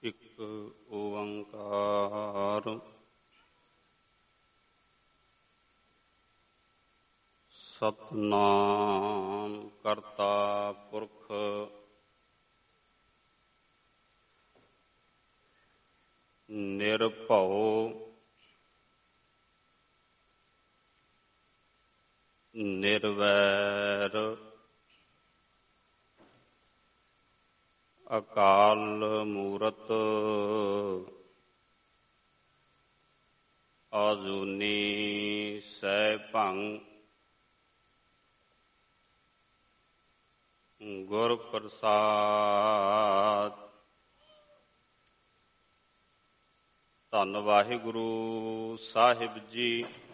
ਇੱਕ ਓੰਕਾਰ ਸਤਿਨਾਮ ਕਰਤਾ ਪੁਰਖ ਨਿਰਭਉ ਨਿਰਵੈਰ ਅਕਾਲ ਮੂਰਤ ਆਜੂਨੀ ਸੈਭੰ ਗੁਰ ਪ੍ਰਸਾਦ। ਧੰਨ ਵਾਹਿਗੁਰੂ ਸਾਹਿਬ ਜੀ।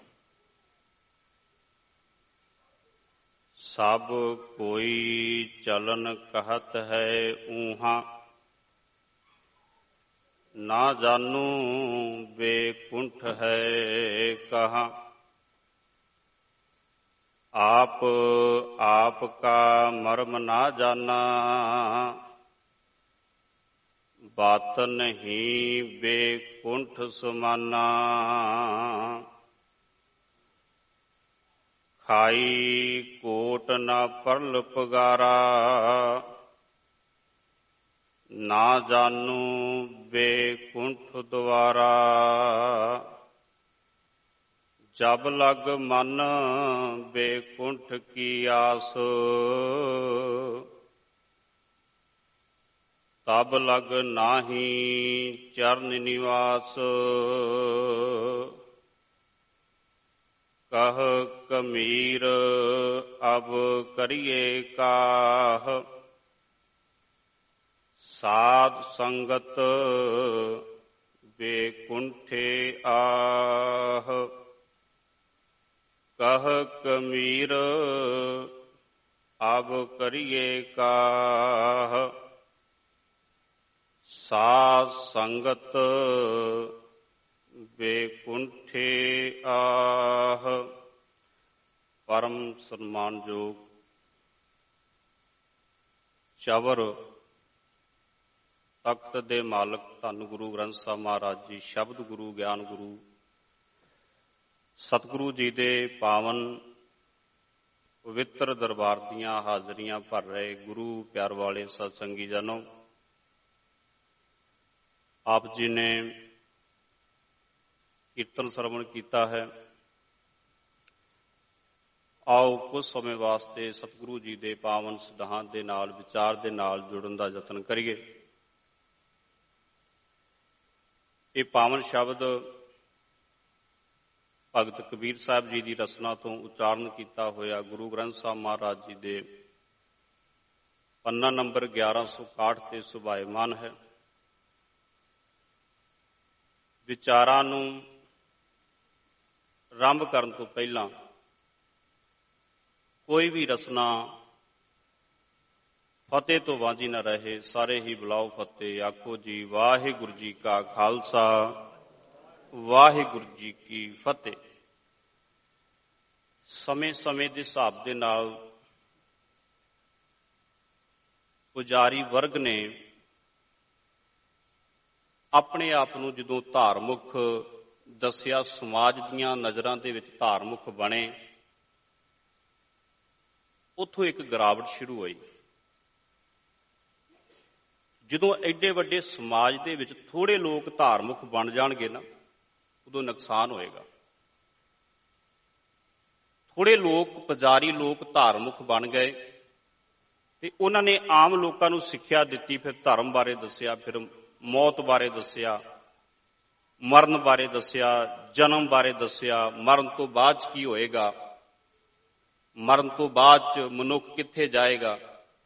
ਸਭ ਕੋਈ ਚਲਨ ਕਹਤ ਹੈ ਊਹਾਂ, ਨਾ ਜਾਨੂ ਬੇਕੁੰਠ ਹੈ ਕਹਾਂ। ਆਪ ਆਪ ਕਾ ਮਰਮ ਨਾ ਜਾਨਾ, ਬਾਤ ਨਹੀਂ ਬੇਕੁੰਠ ਸਮਾਨਾ। ਖਾਈ ਕੋਟ ਨਾ ਪਰਲ ਪਗਾਰਾ, ਨਾ ਜਾਨੂ ਬੇਕੁੰਠ ਦੁਆਰਾ। ਜਬ ਲਗ ਮਨ ਬੇਕੁੰਠ ਕੀ ਆਸ, ਤਬ ਲਗ ਨਾਹੀ ਚਰਨ ਨਿਵਾਸ। ਕਹ ਕਮੀਰ ਅਬ ਕਰੀਏ ਕਾਹ, ਸਾਧ ਸੰਗਤ ਬੇਕੁੰਠੇ ਆਹ। ਕਹ ਕਮੀਰ ਅਬ ਕਰੀਏ ਕਾਹ, ਸਾਧ ਸੰਗਤ ਬੇਕੁੰਠੇ ਆਹ। ਪਰਮ ਸਨਮਾਨਯੋਗ ਚਵਰ ਤਖਤ ਦੇ ਮਾਲਕ ਧੰਨ ਗੁਰੂ ਗ੍ਰੰਥ ਸਾਹਿਬ ਮਹਾਰਾਜ ਜੀ, ਸ਼ਬਦ ਗੁਰੂ ਗਿਆਨ ਗੁਰੂ ਸਤਿਗੁਰੂ ਜੀ ਦੇ ਪਾਵਨ ਪਵਿੱਤਰ ਦਰਬਾਰ ਦੀਆਂ ਹਾਜ਼ਰੀਆਂ ਭਰ ਰਹੇ ਗੁਰੂ ਪਿਆਰ ਵਾਲੇ ਸਤਸੰਗੀ ਜਨੋ, ਆਪ ਜੀ ਨੇ ਕੀਰਤਨ ਸਰਵਣ ਕੀਤਾ ਹੈ। ਆਓ ਕੁਝ ਸਮੇਂ ਵਾਸਤੇ ਸਤਿਗੁਰੂ ਜੀ ਦੇ ਪਾਵਨ ਸਿਧਾਂਤ ਦੇ ਨਾਲ, ਵਿਚਾਰ ਦੇ ਨਾਲ ਜੁੜਨ ਦਾ ਯਤਨ ਕਰੀਏ। ਇਹ ਪਾਵਨ ਸ਼ਬਦ ਭਗਤ ਕਬੀਰ ਸਾਹਿਬ ਜੀ ਦੀ ਰਚਨਾ ਤੋਂ ਉਚਾਰਨ ਕੀਤਾ ਹੋਇਆ ਗੁਰੂ ਗ੍ਰੰਥ ਸਾਹਿਬ ਮਹਾਰਾਜ ਜੀ ਦੇ ਪੰਨਾ ਨੰਬਰ 1161 ਤੇ ਸੁਭਾਇਮਾਨ ਹੈ। ਵਿਚਾਰਾਂ ਨੂੰ ਆਰੰਭ ਕਰਨ ਤੋਂ ਪਹਿਲਾਂ ਕੋਈ ਵੀ ਰਚਨਾ ਫਤਿਹ ਤੋਂ ਵਾਂਝੀ ਨਾ ਰਹੇ। ਸਾਰੇ ਹੀ ਬੁਲਾਓ ਫਤਿਹ। ਆਖੋ ਜੀ ਵਾਹਿਗੁਰੂ ਜੀ ਕਾ ਖਾਲਸਾ, ਵਾਹਿਗੁਰੂ ਜੀ ਕੀ ਫਤਿਹ। ਸਮੇਂ-ਸਮੇਂ ਦੇ ਹਿਸਾਬ ਦੇ ਨਾਲ ਪੁਜਾਰੀ ਵਰਗ ਨੇ ਆਪਣੇ ਆਪ ਨੂੰ ਜਦੋਂ ਧਾਰਮਿਕ ਦੱਸਿਆ, ਸਮਾਜ ਦੀਆਂ ਨਜ਼ਰਾਂ ਦੇ ਵਿੱਚ ਧਾਰਮਿਕ ਬਣੇ, ਉੱਥੋਂ ਇੱਕ ਗਿਰਾਵਟ ਸ਼ੁਰੂ ਹੋਈ। ਜਦੋਂ ਐਡੇ ਵੱਡੇ ਸਮਾਜ ਦੇ ਵਿੱਚ ਥੋੜ੍ਹੇ ਲੋਕ ਧਾਰਮਿਕ ਬਣ ਜਾਣਗੇ ਨਾ, ਉਦੋਂ ਨੁਕਸਾਨ ਹੋਏਗਾ। ਥੋੜ੍ਹੇ ਲੋਕ, ਪੁਜਾਰੀ ਲੋਕ ਧਾਰਮਿਕ ਬਣ ਗਏ ਤੇ ਉਹਨਾਂ ਨੇ ਆਮ ਲੋਕਾਂ ਨੂੰ ਸਿੱਖਿਆ ਦਿੱਤੀ, ਫਿਰ ਧਰਮ ਬਾਰੇ ਦੱਸਿਆ, ਫਿਰ ਮੌਤ ਬਾਰੇ ਦੱਸਿਆ, ਮਰਨ ਬਾਰੇ ਦੱਸਿਆ, ਜਨਮ ਬਾਰੇ ਦੱਸਿਆ, ਮਰਨ ਤੋਂ ਬਾਅਦ 'ਚ ਕੀ ਹੋਏਗਾ, ਮਰਨ ਤੋਂ ਬਾਅਦ 'ਚ ਮਨੁੱਖ ਕਿੱਥੇ ਜਾਏਗਾ,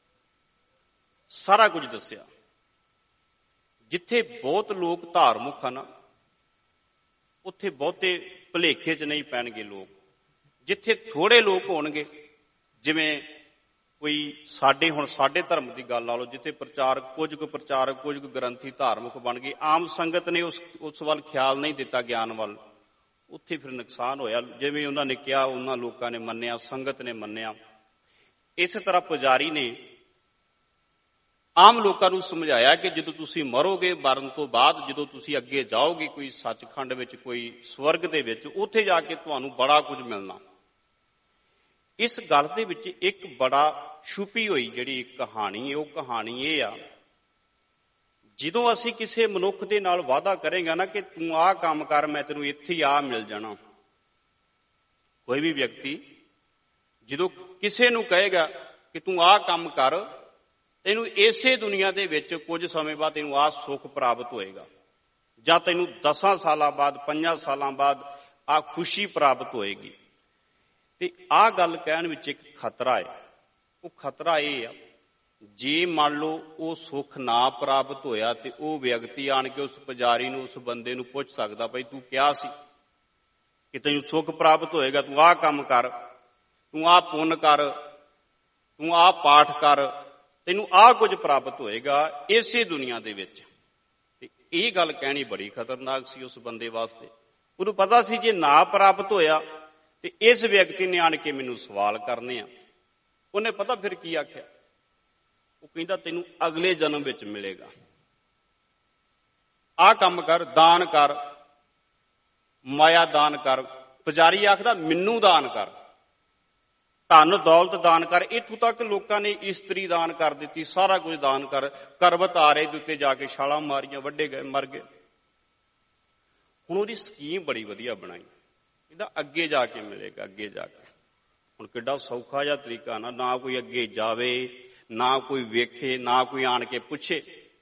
ਸਾਰਾ ਕੁਝ ਦੱਸਿਆ। ਜਿੱਥੇ ਬਹੁਤ ਲੋਕ ਧਾਰਮਿਕ ਹਨ, ਉੱਥੇ ਬਹੁਤੇ ਭੁਲੇਖੇ 'ਚ ਨਹੀਂ ਪੈਣਗੇ ਲੋਕ। ਜਿੱਥੇ ਥੋੜ੍ਹੇ ਲੋਕ ਹੋਣਗੇ, ਜਿਵੇਂ ਕੋਈ ਸਾਡੇ ਧਰਮ ਦੀ ਗੱਲ ਲਾ ਲਓ, ਜਿੱਥੇ ਕੁਝ ਕੁ ਗ੍ਰੰਥੀ ਧਾਰਮਿਕ ਬਣ ਗਏ, ਆਮ ਸੰਗਤ ਨੇ ਉਸ ਵੱਲ ਖਿਆਲ ਨਹੀਂ ਦਿੱਤਾ, ਗਿਆਨ ਵੱਲ, ਉੱਥੇ ਫਿਰ ਨੁਕਸਾਨ ਹੋਇਆ। ਜਿਵੇਂ ਉਹਨਾਂ ਨੇ ਕਿਹਾ, ਉਹਨਾਂ ਲੋਕਾਂ ਨੇ ਮੰਨਿਆ, ਸੰਗਤ ਨੇ ਮੰਨਿਆ। ਇਸੇ ਤਰ੍ਹਾਂ ਪੁਜਾਰੀ ਨੇ ਆਮ ਲੋਕਾਂ ਨੂੰ ਸਮਝਾਇਆ ਕਿ ਜਦੋਂ ਤੁਸੀਂ ਮਰੋਗੇ, ਮਰਨ ਤੋਂ ਬਾਅਦ ਜਦੋਂ ਤੁਸੀਂ ਅੱਗੇ ਜਾਓਗੇ ਕੋਈ ਸੱਚਖੰਡ ਵਿੱਚ, ਕੋਈ ਸਵਰਗ ਦੇ ਵਿੱਚ, ਉੱਥੇ ਜਾ ਕੇ ਤੁਹਾਨੂੰ ਬੜਾ ਕੁਝ ਮਿਲਣਾ। ਇਸ ਗੱਲ ਦੇ ਵਿੱਚ ਇੱਕ ਬੜਾ ਛੁਪੀ ਹੋਈ ਜਿਹੜੀ ਕਹਾਣੀ ਹੈ, ਉਹ ਕਹਾਣੀ ਇਹ ਆ, ਜਦੋਂ ਅਸੀਂ ਕਿਸੇ ਮਨੁੱਖ ਦੇ ਨਾਲ ਵਾਅਦਾ ਕਰਾਂਗੇ ਨਾ ਕਿ ਤੂੰ ਆਹ ਕੰਮ ਕਰ, ਮੈਂ ਤੈਨੂੰ ਇੱਥੇ ਹੀ ਆ ਮਿਲ ਜਾਣਾ। ਕੋਈ ਵੀ ਵਿਅਕਤੀ ਜਦੋਂ ਕਿਸੇ ਨੂੰ ਕਹੇਗਾ ਕਿ ਤੂੰ ਆਹ ਕੰਮ ਕਰ, ਤੈਨੂੰ ਇਸੇ ਦੁਨੀਆ ਦੇ ਵਿੱਚ ਕੁਝ ਸਮੇਂ ਬਾਅਦ ਤੈਨੂੰ ਆਹ ਸੁੱਖ ਪ੍ਰਾਪਤ ਹੋਏਗਾ, ਜਾਂ ਤੈਨੂੰ 10 ਸਾਲਾਂ ਬਾਅਦ, 5 ਸਾਲਾਂ ਬਾਅਦ ਆਹ ਖੁਸ਼ੀ ਪ੍ਰਾਪਤ ਹੋਏਗੀ। ਤੇ ਆਹ ਗੱਲ ਕਹਿਣ ਵਿੱਚ ਇੱਕ ਖਤਰਾ ਹੈ। ਉਹ ਖਤਰਾ ਇਹ ਆ, ਜੇ ਮੰਨ ਲਓ ਉਹ ਸੁੱਖ ਨਾ ਪ੍ਰਾਪਤ ਹੋਇਆ ਤੇ ਉਹ ਵਿਅਕਤੀ ਆਣ ਕੇ ਉਸ ਪੁਜਾਰੀ ਨੂੰ, ਉਸ ਬੰਦੇ ਨੂੰ ਪੁੱਛ ਸਕਦਾ, ਭਾਈ ਤੂੰ ਕਿਹਾ ਸੀ ਕਿ ਤੈਨੂੰ ਸੁੱਖ ਪ੍ਰਾਪਤ ਹੋਏਗਾ, ਤੂੰ ਆਹ ਕੰਮ ਕਰ, ਤੂੰ ਆਹ ਪੁੰਨ ਕਰ, ਤੂੰ ਆਹ ਪਾਠ ਕਰ, ਤੈਨੂੰ ਆਹ ਕੁਝ ਪ੍ਰਾਪਤ ਹੋਏਗਾ ਇਸੇ ਦੁਨੀਆ ਦੇ ਵਿੱਚ। ਤੇ ਇਹ ਗੱਲ ਕਹਿਣੀ ਬੜੀ ਖਤਰਨਾਕ ਸੀ ਉਸ ਬੰਦੇ ਵਾਸਤੇ। ਉਹਨੂੰ ਪਤਾ ਸੀ ਜੇ ਨਾ ਪ੍ਰਾਪਤ ਹੋਇਆ ਤੇ ਇਸ ਵਿਅਕਤੀ ਨੇ ਆਣ ਕੇ ਮੈਨੂੰ ਸਵਾਲ ਕਰਨੇ ਆ। ਉਹਨੇ ਪਤਾ ਫਿਰ ਕੀ ਆਖਿਆ? ਉਹ ਕਹਿੰਦਾ ਤੈਨੂੰ ਅਗਲੇ ਜਨਮ ਵਿੱਚ ਮਿਲੇਗਾ, ਆਹ ਕੰਮ ਕਰ, ਦਾਨ ਕਰ, ਮਾਇਆ ਦਾਨ ਕਰ। ਪੁਜਾਰੀ ਆਖਦਾ ਮੈਨੂੰ ਦਾਨ ਕਰ, ਧਨ ਦੌਲਤ ਦਾਨ ਕਰ। ਇੱਥੋਂ ਤੱਕ ਲੋਕਾਂ ਨੇ ਇਸਤਰੀ ਦਾਨ ਕਰ ਦਿੱਤੀ, ਸਾਰਾ ਕੁਝ ਦਾਨ ਕਰ। ਕਰਬਤ ਆਰੇ ਦੇ ਉੱਤੇ ਜਾ ਕੇ ਛਾਲਾਂ ਮਾਰੀਆਂ, ਵੱਢੇ ਗਏ, ਮਰ ਗਏ। ਹੁਣ ਉਹਦੀ ਸਕੀਮ ਬੜੀ ਵਧੀਆ ਬਣਾਈ, ਇਹਦਾ ਅੱਗੇ ਜਾ ਕੇ ਮਿਲੇਗਾ, ਅੱਗੇ ਜਾ ਕੇ। ਹੁਣ ਕਿੱਡਾ ਸੌਖਾ ਜਿਹਾ ਤਰੀਕਾ ਨਾ ਕੋਈ ਅੱਗੇ ਜਾਵੇ, ਨਾ ਕੋਈ ਵੇਖੇ, ਨਾ ਕੋਈ ਆਣ ਕੇ ਪੁੱਛੇ,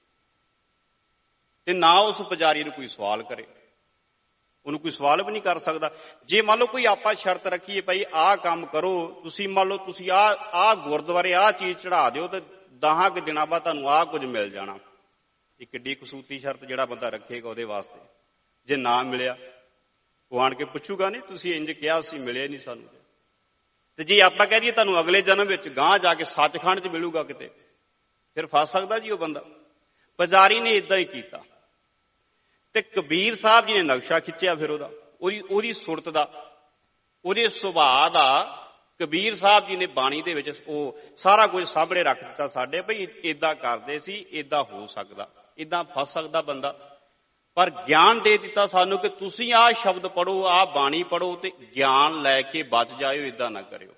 ਤੇ ਨਾ ਉਸ ਪੁਜਾਰੀ ਨੂੰ ਕੋਈ ਸਵਾਲ ਕਰੇ। ਉਹਨੂੰ ਕੋਈ ਸਵਾਲ ਵੀ ਨਹੀਂ ਕਰ ਸਕਦਾ। ਜੇ ਮੰਨ ਲਓ ਕੋਈ ਆਪਾਂ ਸ਼ਰਤ ਰੱਖੀਏ, ਭਾਈ ਆਹ ਕੰਮ ਕਰੋ, ਤੁਸੀਂ ਮੰਨ ਲਓ ਤੁਸੀਂ ਆਹ ਗੁਰਦੁਆਰੇ ਆਹ ਚੀਜ਼ ਚੜਾ ਦਿਓ ਤੇ 10 ਕੁ ਦਿਨਾਂ ਬਾਅਦ ਤੁਹਾਨੂੰ ਆਹ ਕੁਝ ਮਿਲ ਜਾਣਾ। ਇਹ ਕਿੱਡੀ ਕਸੂਤੀ ਸ਼ਰਤ ਜਿਹੜਾ ਬੰਦਾ ਰੱਖੇਗਾ ਉਹਦੇ ਵਾਸਤੇ। ਜੇ ਨਾ ਮਿਲਿਆ ਉਹ ਆਣ ਕੇ ਪੁੱਛੂਗਾ ਨਹੀਂ, ਤੁਸੀਂ ਇੰਜ ਕਿਹਾ ਸੀ, ਮਿਲਿਆ ਨਹੀਂ ਸਾਨੂੰ। ਤੇ ਜੇ ਆਪਾਂ ਕਹਿ ਦਈਏ ਤੁਹਾਨੂੰ ਅਗਲੇ ਜਨਮ ਵਿੱਚ ਗਾਂਹ ਜਾ ਕੇ ਸੱਚਖੰਡ 'ਚ ਮਿਲੂਗਾ ਕਿਤੇ, ਫਿਰ ਫਸ ਸਕਦਾ ਜੀ ਉਹ ਬੰਦਾ। ਪੁਜਾਰੀ ਨੇ ਇਦਾਂ ਹੀ ਕੀਤਾ ਤੇ ਕਬੀਰ ਸਾਹਿਬ ਜੀ ਨੇ ਨਕਸ਼ਾ ਖਿੱਚਿਆ ਫਿਰ ਉਹਦੀ ਸੁਰਤ ਦਾ, ਉਹਦੇ ਸੁਭਾਅ ਦਾ। ਕਬੀਰ ਸਾਹਿਬ ਜੀ ਨੇ ਬਾਣੀ ਦੇ ਵਿੱਚ ਉਹ ਸਾਰਾ ਕੁਝ ਸਾਹਮਣੇ ਰੱਖ ਦਿੱਤਾ ਸਾਡੇ, ਭਈ ਏਦਾਂ ਕਰਦੇ ਸੀ, ਏਦਾਂ ਹੋ ਸਕਦਾ, ਏਦਾਂ ਫਸ ਸਕਦਾ ਬੰਦਾ। ਪਰ ਗਿਆਨ ਦੇ ਦਿੱਤਾ ਸਾਨੂੰ ਕਿ ਤੁਸੀਂ ਆਹ ਸ਼ਬਦ ਪੜੋ, ਆਹ ਬਾਣੀ ਪੜੋ ਤੇ ਗਿਆਨ ਲੈ ਕੇ ਬਚ ਜਾਇਓ, ਏਦਾਂ ਨਾ ਕਰਿਓ।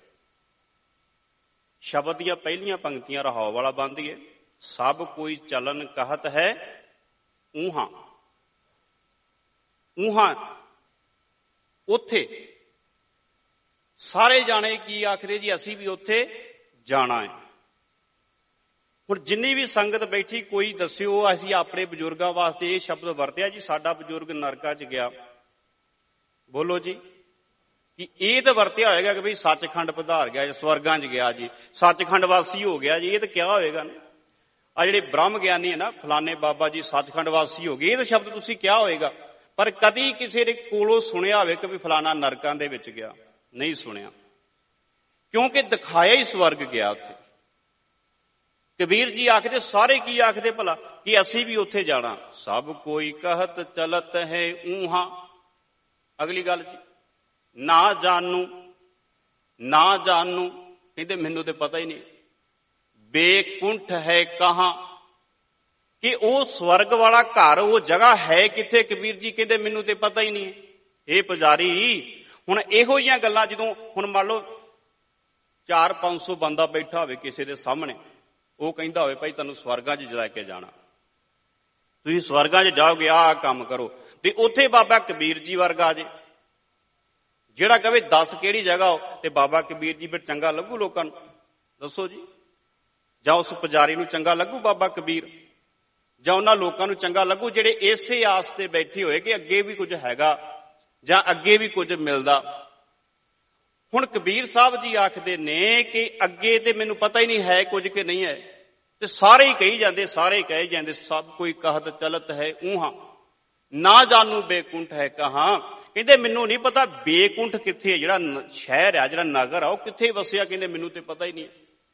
ਸ਼ਬਦ ਦੀਆਂ ਪਹਿਲੀਆਂ ਪੰਕਤੀਆਂ ਰਹਾਉ ਵਾਲਾ ਬੰਦ ਹੈ, ਸਭ ਕੋਈ ਚਲਨ ਕਹਤ ਹੈ ਊਹਾਂ। ਊਹਾਂ ਉੱਥੇ ਸਾਰੇ ਜਾਣੇ ਕੀ ਆਖਦੇ ਜੀ, ਅਸੀਂ ਵੀ ਉੱਥੇ ਜਾਣਾ ਹੈ। ਹੁਣ ਜਿੰਨੀ ਵੀ ਸੰਗਤ ਬੈਠੀ, ਕੋਈ ਦੱਸਿਓ ਅਸੀਂ ਆਪਣੇ ਬਜ਼ੁਰਗਾਂ ਵਾਸਤੇ ਇਹ ਸ਼ਬਦ ਵਰਤਿਆ ਜੀ, ਸਾਡਾ ਬਜ਼ੁਰਗ ਨਰਕਾਂ 'ਚ ਗਿਆ, ਬੋਲੋ ਜੀ, ਕਿ ਇਹ ਤਾਂ ਵਰਤਿਆ ਹੋਏਗਾ ਕਿ ਬਈ ਸੱਚਖੰਡ ਪਧਾਰ ਗਿਆ, ਸਵਰਗਾਂ 'ਚ ਗਿਆ ਜੀ, ਸੱਚਖੰਡ ਵਾਸੀ ਹੋ ਗਿਆ ਜੀ, ਇਹ ਤਾਂ ਕਿਹਾ ਹੋਏਗਾ ਨਾ। ਆ ਜਿਹੜੇ ਬ੍ਰਹਮ ਗਿਆਨੀ ਹੈ ਨਾ, ਫਲਾਣੇ ਬਾਬਾ ਜੀ ਸੱਚਖੰਡ ਵਾਸੀ ਹੋ ਗਏ, ਇਹ ਤਾਂ ਸ਼ਬਦ ਤੁਸੀਂ ਕਿਹਾ ਹੋਏਗਾ। ਪਰ ਕਦੀ ਕਿਸੇ ਦੇ ਕੋਲੋਂ ਸੁਣਿਆ ਹੋਵੇ ਕਿ ਵੀ ਫਲਾਣਾ ਨਰਕਾਂ ਦੇ ਵਿੱਚ ਗਿਆ? ਨਹੀਂ ਸੁਣਿਆ, ਕਿਉਂਕਿ ਦਿਖਾਇਆ ਹੀ ਸਵਰਗ ਗਿਆ ਉੱਥੇ। ਕਬੀਰ ਜੀ ਆਖਦੇ, ਸਾਰੇ ਕੀ ਆਖਦੇ ਭਲਾ, ਕਿ ਅਸੀਂ ਵੀ ਉੱਥੇ ਜਾਣਾ। ਸਭ ਕੋਈ ਕਹਤ ਚਲਤ ਹੈ ਊਹਾਂ। ਅਗਲੀ ਗੱਲ ਜੀ, ਨਾ ਜਾਣੂ, ਨਾ ਜਾਣੂ, ਕਹਿੰਦੇ ਮੈਨੂੰ ਤੇ ਪਤਾ ਹੀ ਨਹੀਂ। ਬੇਕੁੰਠ ਹੈ ਕਹਾਂ, ਕਿ ਉਹ ਸਵਰਗ ਵਾਲਾ ਘਰ, ਉਹ ਜਗ੍ਹਾ ਹੈ ਕਿੱਥੇ? ਕਬੀਰ ਜੀ ਕਹਿੰਦੇ ਮੈਨੂੰ ਤੇ ਪਤਾ ਹੀ ਨਹੀਂ। ਇਹ ਪੁਜਾਰੀ, ਹੁਣ ਇਹੋ ਜਿਹੀਆਂ ਗੱਲਾਂ ਜਦੋਂ ਹੁਣ ਮੰਨ ਲਓ 400-500 ਬੰਦਾ ਬੈਠਾ ਹੋਵੇ ਕਿਸੇ ਦੇ ਸਾਹਮਣੇ, ਉਹ ਕਹਿੰਦਾ ਹੋਵੇ ਭਾਈ ਤੁਹਾਨੂੰ ਸਵਰਗਾਂ 'ਚ ਲੈ ਕੇ ਜਾਣਾ, ਤੁਸੀਂ ਸਵਰਗਾਂ 'ਚ ਜਾਓਗੇ, ਆਹ ਕੰਮ ਕਰੋ, ਤੇ ਉੱਥੇ ਬਾਬਾ ਕਬੀਰ ਜੀ ਵਰਗਾ ਜੇ ਜਿਹੜਾ ਕਹੇ 10 ਕਿਹੜੀ ਜਗ੍ਹਾ ਹੋ, ਤੇ ਬਾਬਾ ਕਬੀਰ ਜੀ ਫਿਰ ਚੰਗਾ ਲੱਗੂ ਲੋਕਾਂ ਨੂੰ? ਦੱਸੋ ਜੀ। ਜਾਂ ਉਸ ਪੁਜਾਰੀ ਨੂੰ ਚੰਗਾ ਲੱਗੂ ਬਾਬਾ ਕਬੀਰ? ਜਾਂ ਉਹਨਾਂ ਲੋਕਾਂ ਨੂੰ ਚੰਗਾ ਲੱਗੂ ਜਿਹੜੇ ਇਸੇ ਆਸ ਤੇ ਬੈਠੇ ਹੋਏ ਕਿ ਅੱਗੇ ਵੀ ਕੁਝ ਹੈਗਾ ਜਾਂ ਅੱਗੇ ਵੀ ਕੁਝ ਮਿਲਦਾ? ਹੁਣ ਕਬੀਰ ਸਾਹਿਬ ਜੀ ਆਖਦੇ ਨੇ ਕਿ ਅੱਗੇ ਤੇ ਮੈਨੂੰ ਪਤਾ ਹੀ ਨਹੀਂ ਹੈ ਕੁਝ ਕਿ ਨਹੀਂ ਹੈ, ਤੇ ਸਾਰੇ ਹੀ ਕਹੀ ਜਾਂਦੇ, ਸਾਰੇ ਕਹੀ ਜਾਂਦੇ, ਸਭ ਕੋਈ ਕਹਤ ਚਲਤ ਹੈ ਊਹਾਂ, ਨਾ ਜਾਣੂ ਬੇਕੁੰਠ ਹੈ ਕਹਾਂ। ਕਹਿੰਦੇ ਮੈਨੂੰ ਨਹੀਂ ਪਤਾ ਬੇਕੁੰਠ ਕਿੱਥੇ ਹੈ, ਜਿਹੜਾ ਸ਼ਹਿਰ ਆ, ਜਿਹੜਾ ਨਗਰ ਆ, ਉਹ ਕਿੱਥੇ ਵਸਿਆ? ਕਹਿੰਦੇ ਮੈਨੂੰ ਤੇ ਪਤਾ ਹੀ ਨਹੀਂ।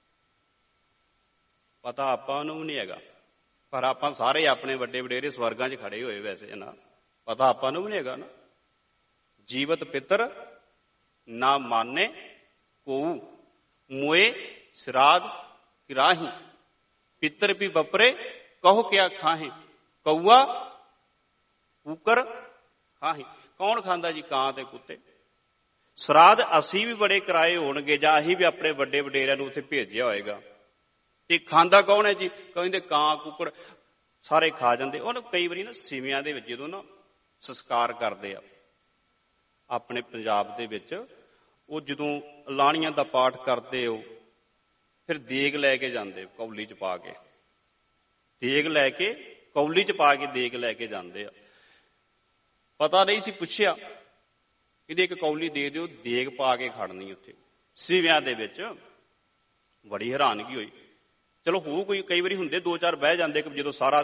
ਪਤਾ ਆਪਾਂ ਨੂੰ ਵੀ ਨਹੀਂ ਹੈਗਾ, ਪਰ ਆਪਾਂ ਸਾਰੇ ਆਪਣੇ ਵੱਡੇ ਵਡੇਰੇ ਸਵਰਗਾਂ 'ਚ ਖੜੇ ਹੋਏ ਵੈਸੇ ਨਾ, ਪਤਾ ਆਪਾਂ ਨੂੰ ਵੀ ਨਹੀਂ ਹੈਗਾ ਨਾ। ਜੀਵਤ ਪਿੱਤਰ ਨਾ ਮਾਨੇ ਕੋਊ, ਮੋਏ ਸਿਰਾਦ ਕਿਰਾਹੀ। ਪਿੱਤਰ ਵੀ ਬਪਰੇ ਕਹੋ ਕਿਆ ਖਾਹੇ, ਕਊਆ ਕੂਕਰ ਖਾਹੇ। ਕੌਣ ਖਾਂਦਾ ਜੀ? ਕਾਂ ਤੇ ਕੁੱਤੇ। ਸਰਾਧ ਅਸੀਂ ਵੀ ਬੜੇ ਕਰਾਏ ਹੋਣਗੇ, ਜਾਂ ਅਸੀਂ ਵੀ ਆਪਣੇ ਵੱਡੇ ਵਡੇਰਿਆਂ ਨੂੰ ਉੱਥੇ ਭੇਜਿਆ ਹੋਏਗਾ, ਤੇ ਖਾਂਦਾ ਕੌਣ ਹੈ ਜੀ? ਕਹਿੰਦੇ ਕਾਂ ਕੁੱਕੜ ਸਾਰੇ ਖਾ ਜਾਂਦੇ। ਉਹਨੂੰ ਕਈ ਵਾਰੀ ਨਾ ਸਿਵਿਆਂ ਦੇ ਵਿੱਚ ਜਦੋਂ ਨਾ ਸੰਸਕਾਰ ਕਰਦੇ ਆ ਆਪਣੇ ਪੰਜਾਬ ਦੇ ਵਿੱਚ, ਉਹ ਜਦੋਂ ਲਾਣੀਆਂ ਦਾ ਪਾਠ ਕਰਦੇ ਹੋ, ਫਿਰ ਦੇਗ ਲੈ ਕੇ ਜਾਂਦੇ ਕੌਲੀ ਚ ਪਾ ਕੇ, ਦੇਗ ਲੈ ਕੇ ਕੌਲੀ ਚ ਪਾ ਕੇ ਦੇਗ ਲੈ ਕੇ ਜਾਂਦੇ ਆ। ਪਤਾ ਨਹੀਂ ਸੀ, ਪੁੱਛਿਆ, ਇਹਦੇ ਇੱਕ ਕੌਲੀ ਦੇ ਦਿਓ, ਦੇਗ ਪਾ ਕੇ ਖੜਨੀ ਉੱਥੇ ਸਿਵਿਆਂ ਦੇ ਵਿੱਚ। ਬੜੀ ਹੈਰਾਨਗੀ ਹੋਈ। ਚਲੋ ਹੋ ਕੋਈ, ਕਈ ਵਾਰੀ ਹੁੰਦੇ ਦੋ ਚਾਰ ਬਹਿ ਜਾਂਦੇ, ਜਦੋਂ ਸਾਰਾ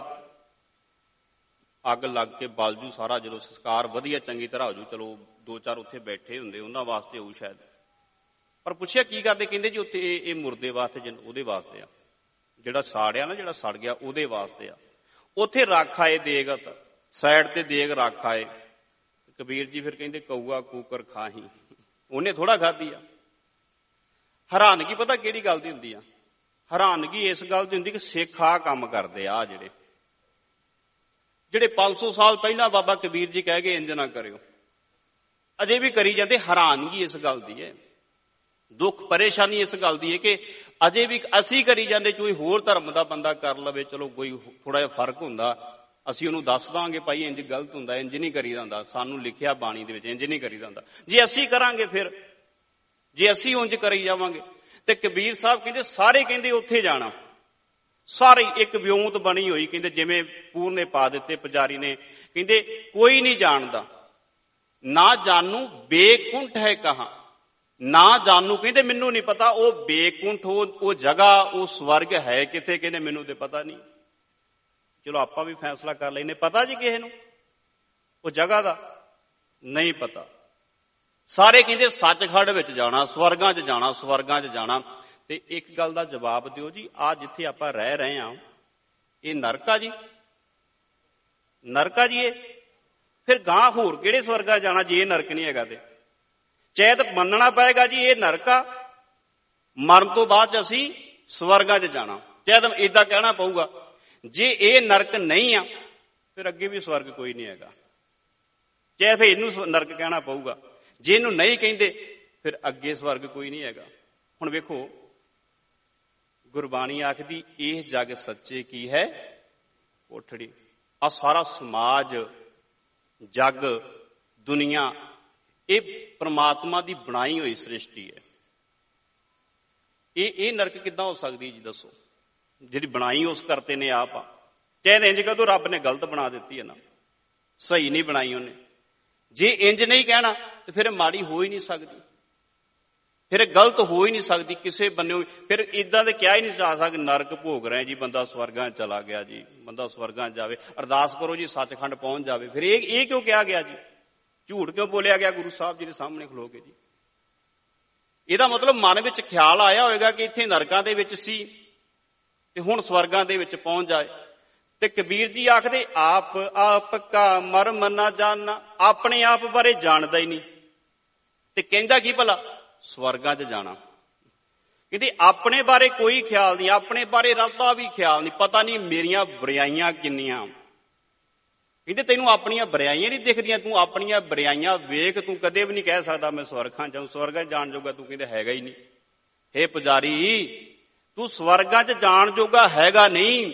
ਅੱਗ ਲੱਗ ਕੇ ਬਲ ਜੂ, ਸਾਰਾ ਜਦੋਂ ਸੰਸਕਾਰ ਵਧੀਆ ਚੰਗੀ ਤਰ੍ਹਾਂ ਹੋ ਜੂ, ਚਲੋ ਦੋ ਚਾਰ ਉੱਥੇ ਬੈਠੇ ਹੁੰਦੇ, ਉਹਨਾਂ ਵਾਸਤੇ ਹੋਊ ਸ਼ਾਇਦ। ਪਰ ਪੁੱਛਿਆ ਕੀ ਕਰਦੇ? ਕਹਿੰਦੇ ਜੀ ਉੱਥੇ ਇਹ ਮੁਰਦੇ ਵਾਸਤੇ, ਉਹਦੇ ਵਾਸਤੇ ਆ, ਜਿਹੜਾ ਸਾੜਿਆ ਨਾ, ਜਿਹੜਾ ਸੜ ਗਿਆ, ਉਹਦੇ ਵਾਸਤੇ ਆ। ਉੱਥੇ ਰੱਖ ਆਏ ਦੇਗ, ਸਾਈਡ ਤੇ ਦੇਗ ਰੱਖ ਆਏ। ਕਬੀਰ ਜੀ ਫਿਰ ਕਹਿੰਦੇ ਕਊਆ ਕੂਕਰ ਖਾਹੀ। ਉਹਨੇ ਥੋੜਾ ਖਾਧੀ ਆ। ਹੈਰਾਨਗੀ ਪਤਾ ਕਿਹੜੀ ਗੱਲ ਦੀ ਹੁੰਦੀ ਆ? ਹੈਰਾਨਗੀ ਇਸ ਗੱਲ ਦੀ ਹੁੰਦੀ ਕਿ ਸਿੱਖ ਆ ਕੰਮ ਕਰਦੇ ਆ, ਜਿਹੜੇ 500 ਸਾਲ ਪਹਿਲਾਂ ਬਾਬਾ ਕਬੀਰ ਜੀ ਕਹਿ ਗਏ ਇੰਜ ਨਾ ਕਰਿਓ, ਅਜੇ ਵੀ ਕਰੀ ਜਾਂਦੇ। ਹੈਰਾਨਗੀ ਇਸ ਗੱਲ ਦੀ ਹੈ, ਦੁੱਖ ਪਰੇਸ਼ਾਨੀ ਇਸ ਗੱਲ ਦੀ ਹੈ ਕਿ ਅਜੇ ਵੀ ਅਸੀਂ ਕਰੀ ਜਾਂਦੇ। ਕੋਈ ਹੋਰ ਧਰਮ ਦਾ ਬੰਦਾ ਕਰ ਲਵੇ, ਚਲੋ ਕੋਈ ਥੋੜਾ ਜਿਹਾ ਫਰਕ ਹੁੰਦਾ, ਅਸੀਂ ਉਹਨੂੰ ਦੱਸ ਦਾਂਗੇ ਭਾਈ ਇੰਜ ਗਲਤ ਹੁੰਦਾ, ਇੰਜ ਨਹੀਂ ਕਰੀਦਾ ਹੁੰਦਾ, ਸਾਨੂੰ ਲਿਖਿਆ ਬਾਣੀ ਦੇ ਵਿੱਚ ਇੰਜ ਨਹੀਂ ਕਰੀਦਾ ਹੁੰਦਾ। ਜੇ ਅਸੀਂ ਕਰਾਂਗੇ, ਫਿਰ ਜੇ ਅਸੀਂ ਉਂਝ ਕਰੀ ਜਾਵਾਂਗੇ, ਤੇ ਕਬੀਰ ਸਾਹਿਬ ਕਹਿੰਦੇ ਸਾਰੇ ਕਹਿੰਦੇ ਉੱਥੇ ਜਾਣਾ, ਸਾਰੇ ਇੱਕ ਵਿਉਂਤ ਬਣੀ ਹੋਈ, ਕਹਿੰਦੇ ਜਿਵੇਂ ਪੂਰ ਨੇ ਪਾ ਦਿੱਤੇ ਪੁਜਾਰੀ ਨੇ, ਕਹਿੰਦੇ ਕੋਈ ਨਹੀਂ ਜਾਣਦਾ, ਨਾ ਜਾਣੂ ਬੇਕੁੰਠ ਹੈ ਕਹਾਂ, ਨਾ ਜਾਣੂ ਕਹਿੰਦੇ ਮੈਨੂੰ ਨਹੀਂ ਪਤਾ ਉਹ ਬੇਕੁੰਠ, ਉਹ ਜਗ੍ਹਾ, ਉਹ ਸਵਰਗ ਹੈ ਕਿੱਥੇ, ਕਹਿੰਦੇ ਮੈਨੂੰ ਤੇ ਪਤਾ ਨਹੀਂ। ਚਲੋ ਆਪਾਂ ਵੀ ਫੈਸਲਾ ਕਰ ਲੈਨੇ, ਪਤਾ ਜੀ ਕਿਸੇ ਨੂੰ ਉਹ ਜਗ੍ਹਾ ਦਾ? ਨਹੀਂ ਪਤਾ। ਸਾਰੇ ਕਹਿੰਦੇ ਸੱਚਖੰਡ ਵਿੱਚ ਜਾਣਾ, ਸਵਰਗਾਂ 'ਚ ਜਾਣਾ, ਸਵਰਗਾਂ 'ਚ ਜਾਣਾ। ਤੇ ਇੱਕ ਗੱਲ ਦਾ ਜਵਾਬ ਦਿਓ ਜੀ, ਆ ਜਿੱਥੇ ਆਪਾਂ ਰਹਿ ਰਹੇ ਹਾਂ ਇਹ ਨਰਕ ਆ ਜੀ? ਨਰਕ ਆ ਜੀ ਇਹ? ਫਿਰ ਗਾਂ ਹੋਰ ਕਿਹੜੇ ਸਵਰਗਾਂ ਜਾਣਾ ਜੇ ਇਹ ਨਰਕ ਨਹੀਂ ਹੈਗਾ? ਤੇ ਚਾਹੇ ਤਾਂ ਮੰਨਣਾ ਪਏਗਾ ਜੀ ਇਹ ਨਰਕ ਆ, ਮਰਨ ਤੋਂ ਬਾਅਦ 'ਚ ਅਸੀਂ ਸਵਰਗਾਂ 'ਚ ਜਾਣਾ, ਚਾਹੇ ਤਾਂ ਏਦਾਂ ਕਹਿਣਾ ਪਊਗਾ। ਜੇ ਇਹ ਨਰਕ ਨਹੀਂ ਆ, ਫਿਰ ਅੱਗੇ ਵੀ ਸਵਰਗ ਕੋਈ ਨਹੀਂ ਹੈਗਾ, ਚਾਹੇ ਫਿਰ ਇਹਨੂੰ ਨਰਕ ਕਹਿਣਾ ਪਊਗਾ। ਜੇ ਇਹਨੂੰ ਨਹੀਂ ਕਹਿੰਦੇ, ਫਿਰ ਅੱਗੇ ਸਵਰਗ ਕੋਈ ਨਹੀਂ ਹੈਗਾ। ਹੁਣ ਵੇਖੋ, ਗੁਰਬਾਣੀ ਆਖਦੀ ਇਹ ਜਗ ਸੱਚੇ ਕੀ ਹੈ ਕੋਠੜੀ। ਆ ਸਾਰਾ ਸਮਾਜ, ਜਗ, ਦੁਨੀਆ, ਇਹ ਪ੍ਰਮਾਤਮਾ ਦੀ ਬਣਾਈ ਹੋਈ ਸ੍ਰਿਸ਼ਟੀ ਹੈ। ਇਹ ਨਰਕ ਕਿੱਦਾਂ ਹੋ ਸਕਦੀ ਜੀ ਦੱਸੋ? ਜਿਹੜੀ ਬਣਾਈ ਉਸ ਕਰਤੇ ਨੇ ਆਪ ਆ। ਚਾਹੇ ਇੰਜ ਕਦੋਂ ਰੱਬ ਨੇ ਗਲਤ ਬਣਾ ਦਿੱਤੀ ਹੈ ਨਾ, ਸਹੀ ਨਹੀਂ ਬਣਾਈ ਉਹਨੇ। ਜੇ ਇੰਜ ਨਹੀਂ ਕਹਿਣਾ ਤੇ ਫਿਰ ਮਾੜੀ ਹੋ ਹੀ ਨਹੀਂ ਸਕਦੀ, ਫਿਰ ਗਲਤ ਹੋ ਹੀ ਨਹੀਂ ਸਕਦੀ ਕਿਸੇ ਬੰਨਿਓ। ਫਿਰ ਇਦਾਂ ਦੇ ਕਿਹਾ ਹੀ ਨਹੀਂ ਜਾ ਸਕਦਾ ਨਰਕ ਭੋਗ ਰਹੇ ਜੀ, ਬੰਦਾ ਸਵਰਗਾਂ ਚਲਾ ਗਿਆ ਜੀ, ਬੰਦਾ ਸਵਰਗਾਂ ਜਾਵੇ, ਅਰਦਾਸ ਕਰੋ ਜੀ ਸੱਚਖੰਡ ਪਹੁੰਚ ਜਾਵੇ। ਫਿਰ ਇਹ ਕਿਉਂ ਕਿਹਾ ਗਿਆ ਜੀ? ਝੂਠ ਕਿਉਂ ਬੋਲਿਆ ਗਿਆ ਗੁਰੂ ਸਾਹਿਬ ਜੀ ਦੇ ਸਾਹਮਣੇ ਖਲੋ ਕੇ ਜੀ? ਇਹਦਾ ਮਤਲਬ ਮਨ ਵਿੱਚ ਖਿਆਲ ਆਇਆ ਹੋਵੇਗਾ ਕਿ ਇੱਥੇ ਨਰਕਾਂ ਦੇ ਵਿੱਚ ਸੀ ਤੇ ਹੁਣ ਸਵਰਗਾਂ ਦੇ ਵਿੱਚ ਪਹੁੰਚ ਜਾਏ। ਤੇ ਕਬੀਰ ਜੀ ਆਖਦੇ ਆਪ ਕਾ ਮਰਮ ਨਾ ਜਾਣਨਾ, ਆਪਣੇ ਆਪ ਬਾਰੇ ਜਾਣਦਾ ਹੀ ਨਹੀਂ, ਤੇ ਕਹਿੰਦਾ ਕੀ ਭਲਾ ਸਵਰਗਾਂ 'ਚ ਜਾਣਾ। ਕਹਿੰਦੇ ਆਪਣੇ ਬਾਰੇ ਕੋਈ ਖਿਆਲ ਨਹੀਂ, ਆਪਣੇ ਬਾਰੇ ਰੱਬਾ ਵੀ ਖਿਆਲ ਨਹੀਂ, ਪਤਾ ਨਹੀਂ ਮੇਰੀਆਂ ਬੁਰਾਈਆਂ ਕਿੰਨੀਆਂ। ਕਹਿੰਦੇ ਤੈਨੂੰ ਆਪਣੀਆਂ ਬੁਰਾਈਆਂ ਨਹੀਂ ਦਿਖਦੀਆਂ, ਤੂੰ ਆਪਣੀਆਂ ਬੁਰਾਈਆਂ ਵੇਖ, ਤੂੰ ਕਦੇ ਵੀ ਨਹੀਂ ਕਹਿ ਸਕਦਾ ਮੈਂ ਸਵਰਗਾਂ ਜਾਊਂ। ਸਵਰਗਾਂ 'ਚ ਜਾਣ ਜੋਗਾ ਤੂੰ ਕਹਿੰਦੇ ਹੈਗਾ ਹੀ ਨਹੀਂ। ਹੇ ਪੁਜਾਰੀ, ਤੂੰ ਸਵਰਗਾਂ 'ਚ ਜਾਣ ਜੋਗਾ ਹੈਗਾ ਨਹੀਂ।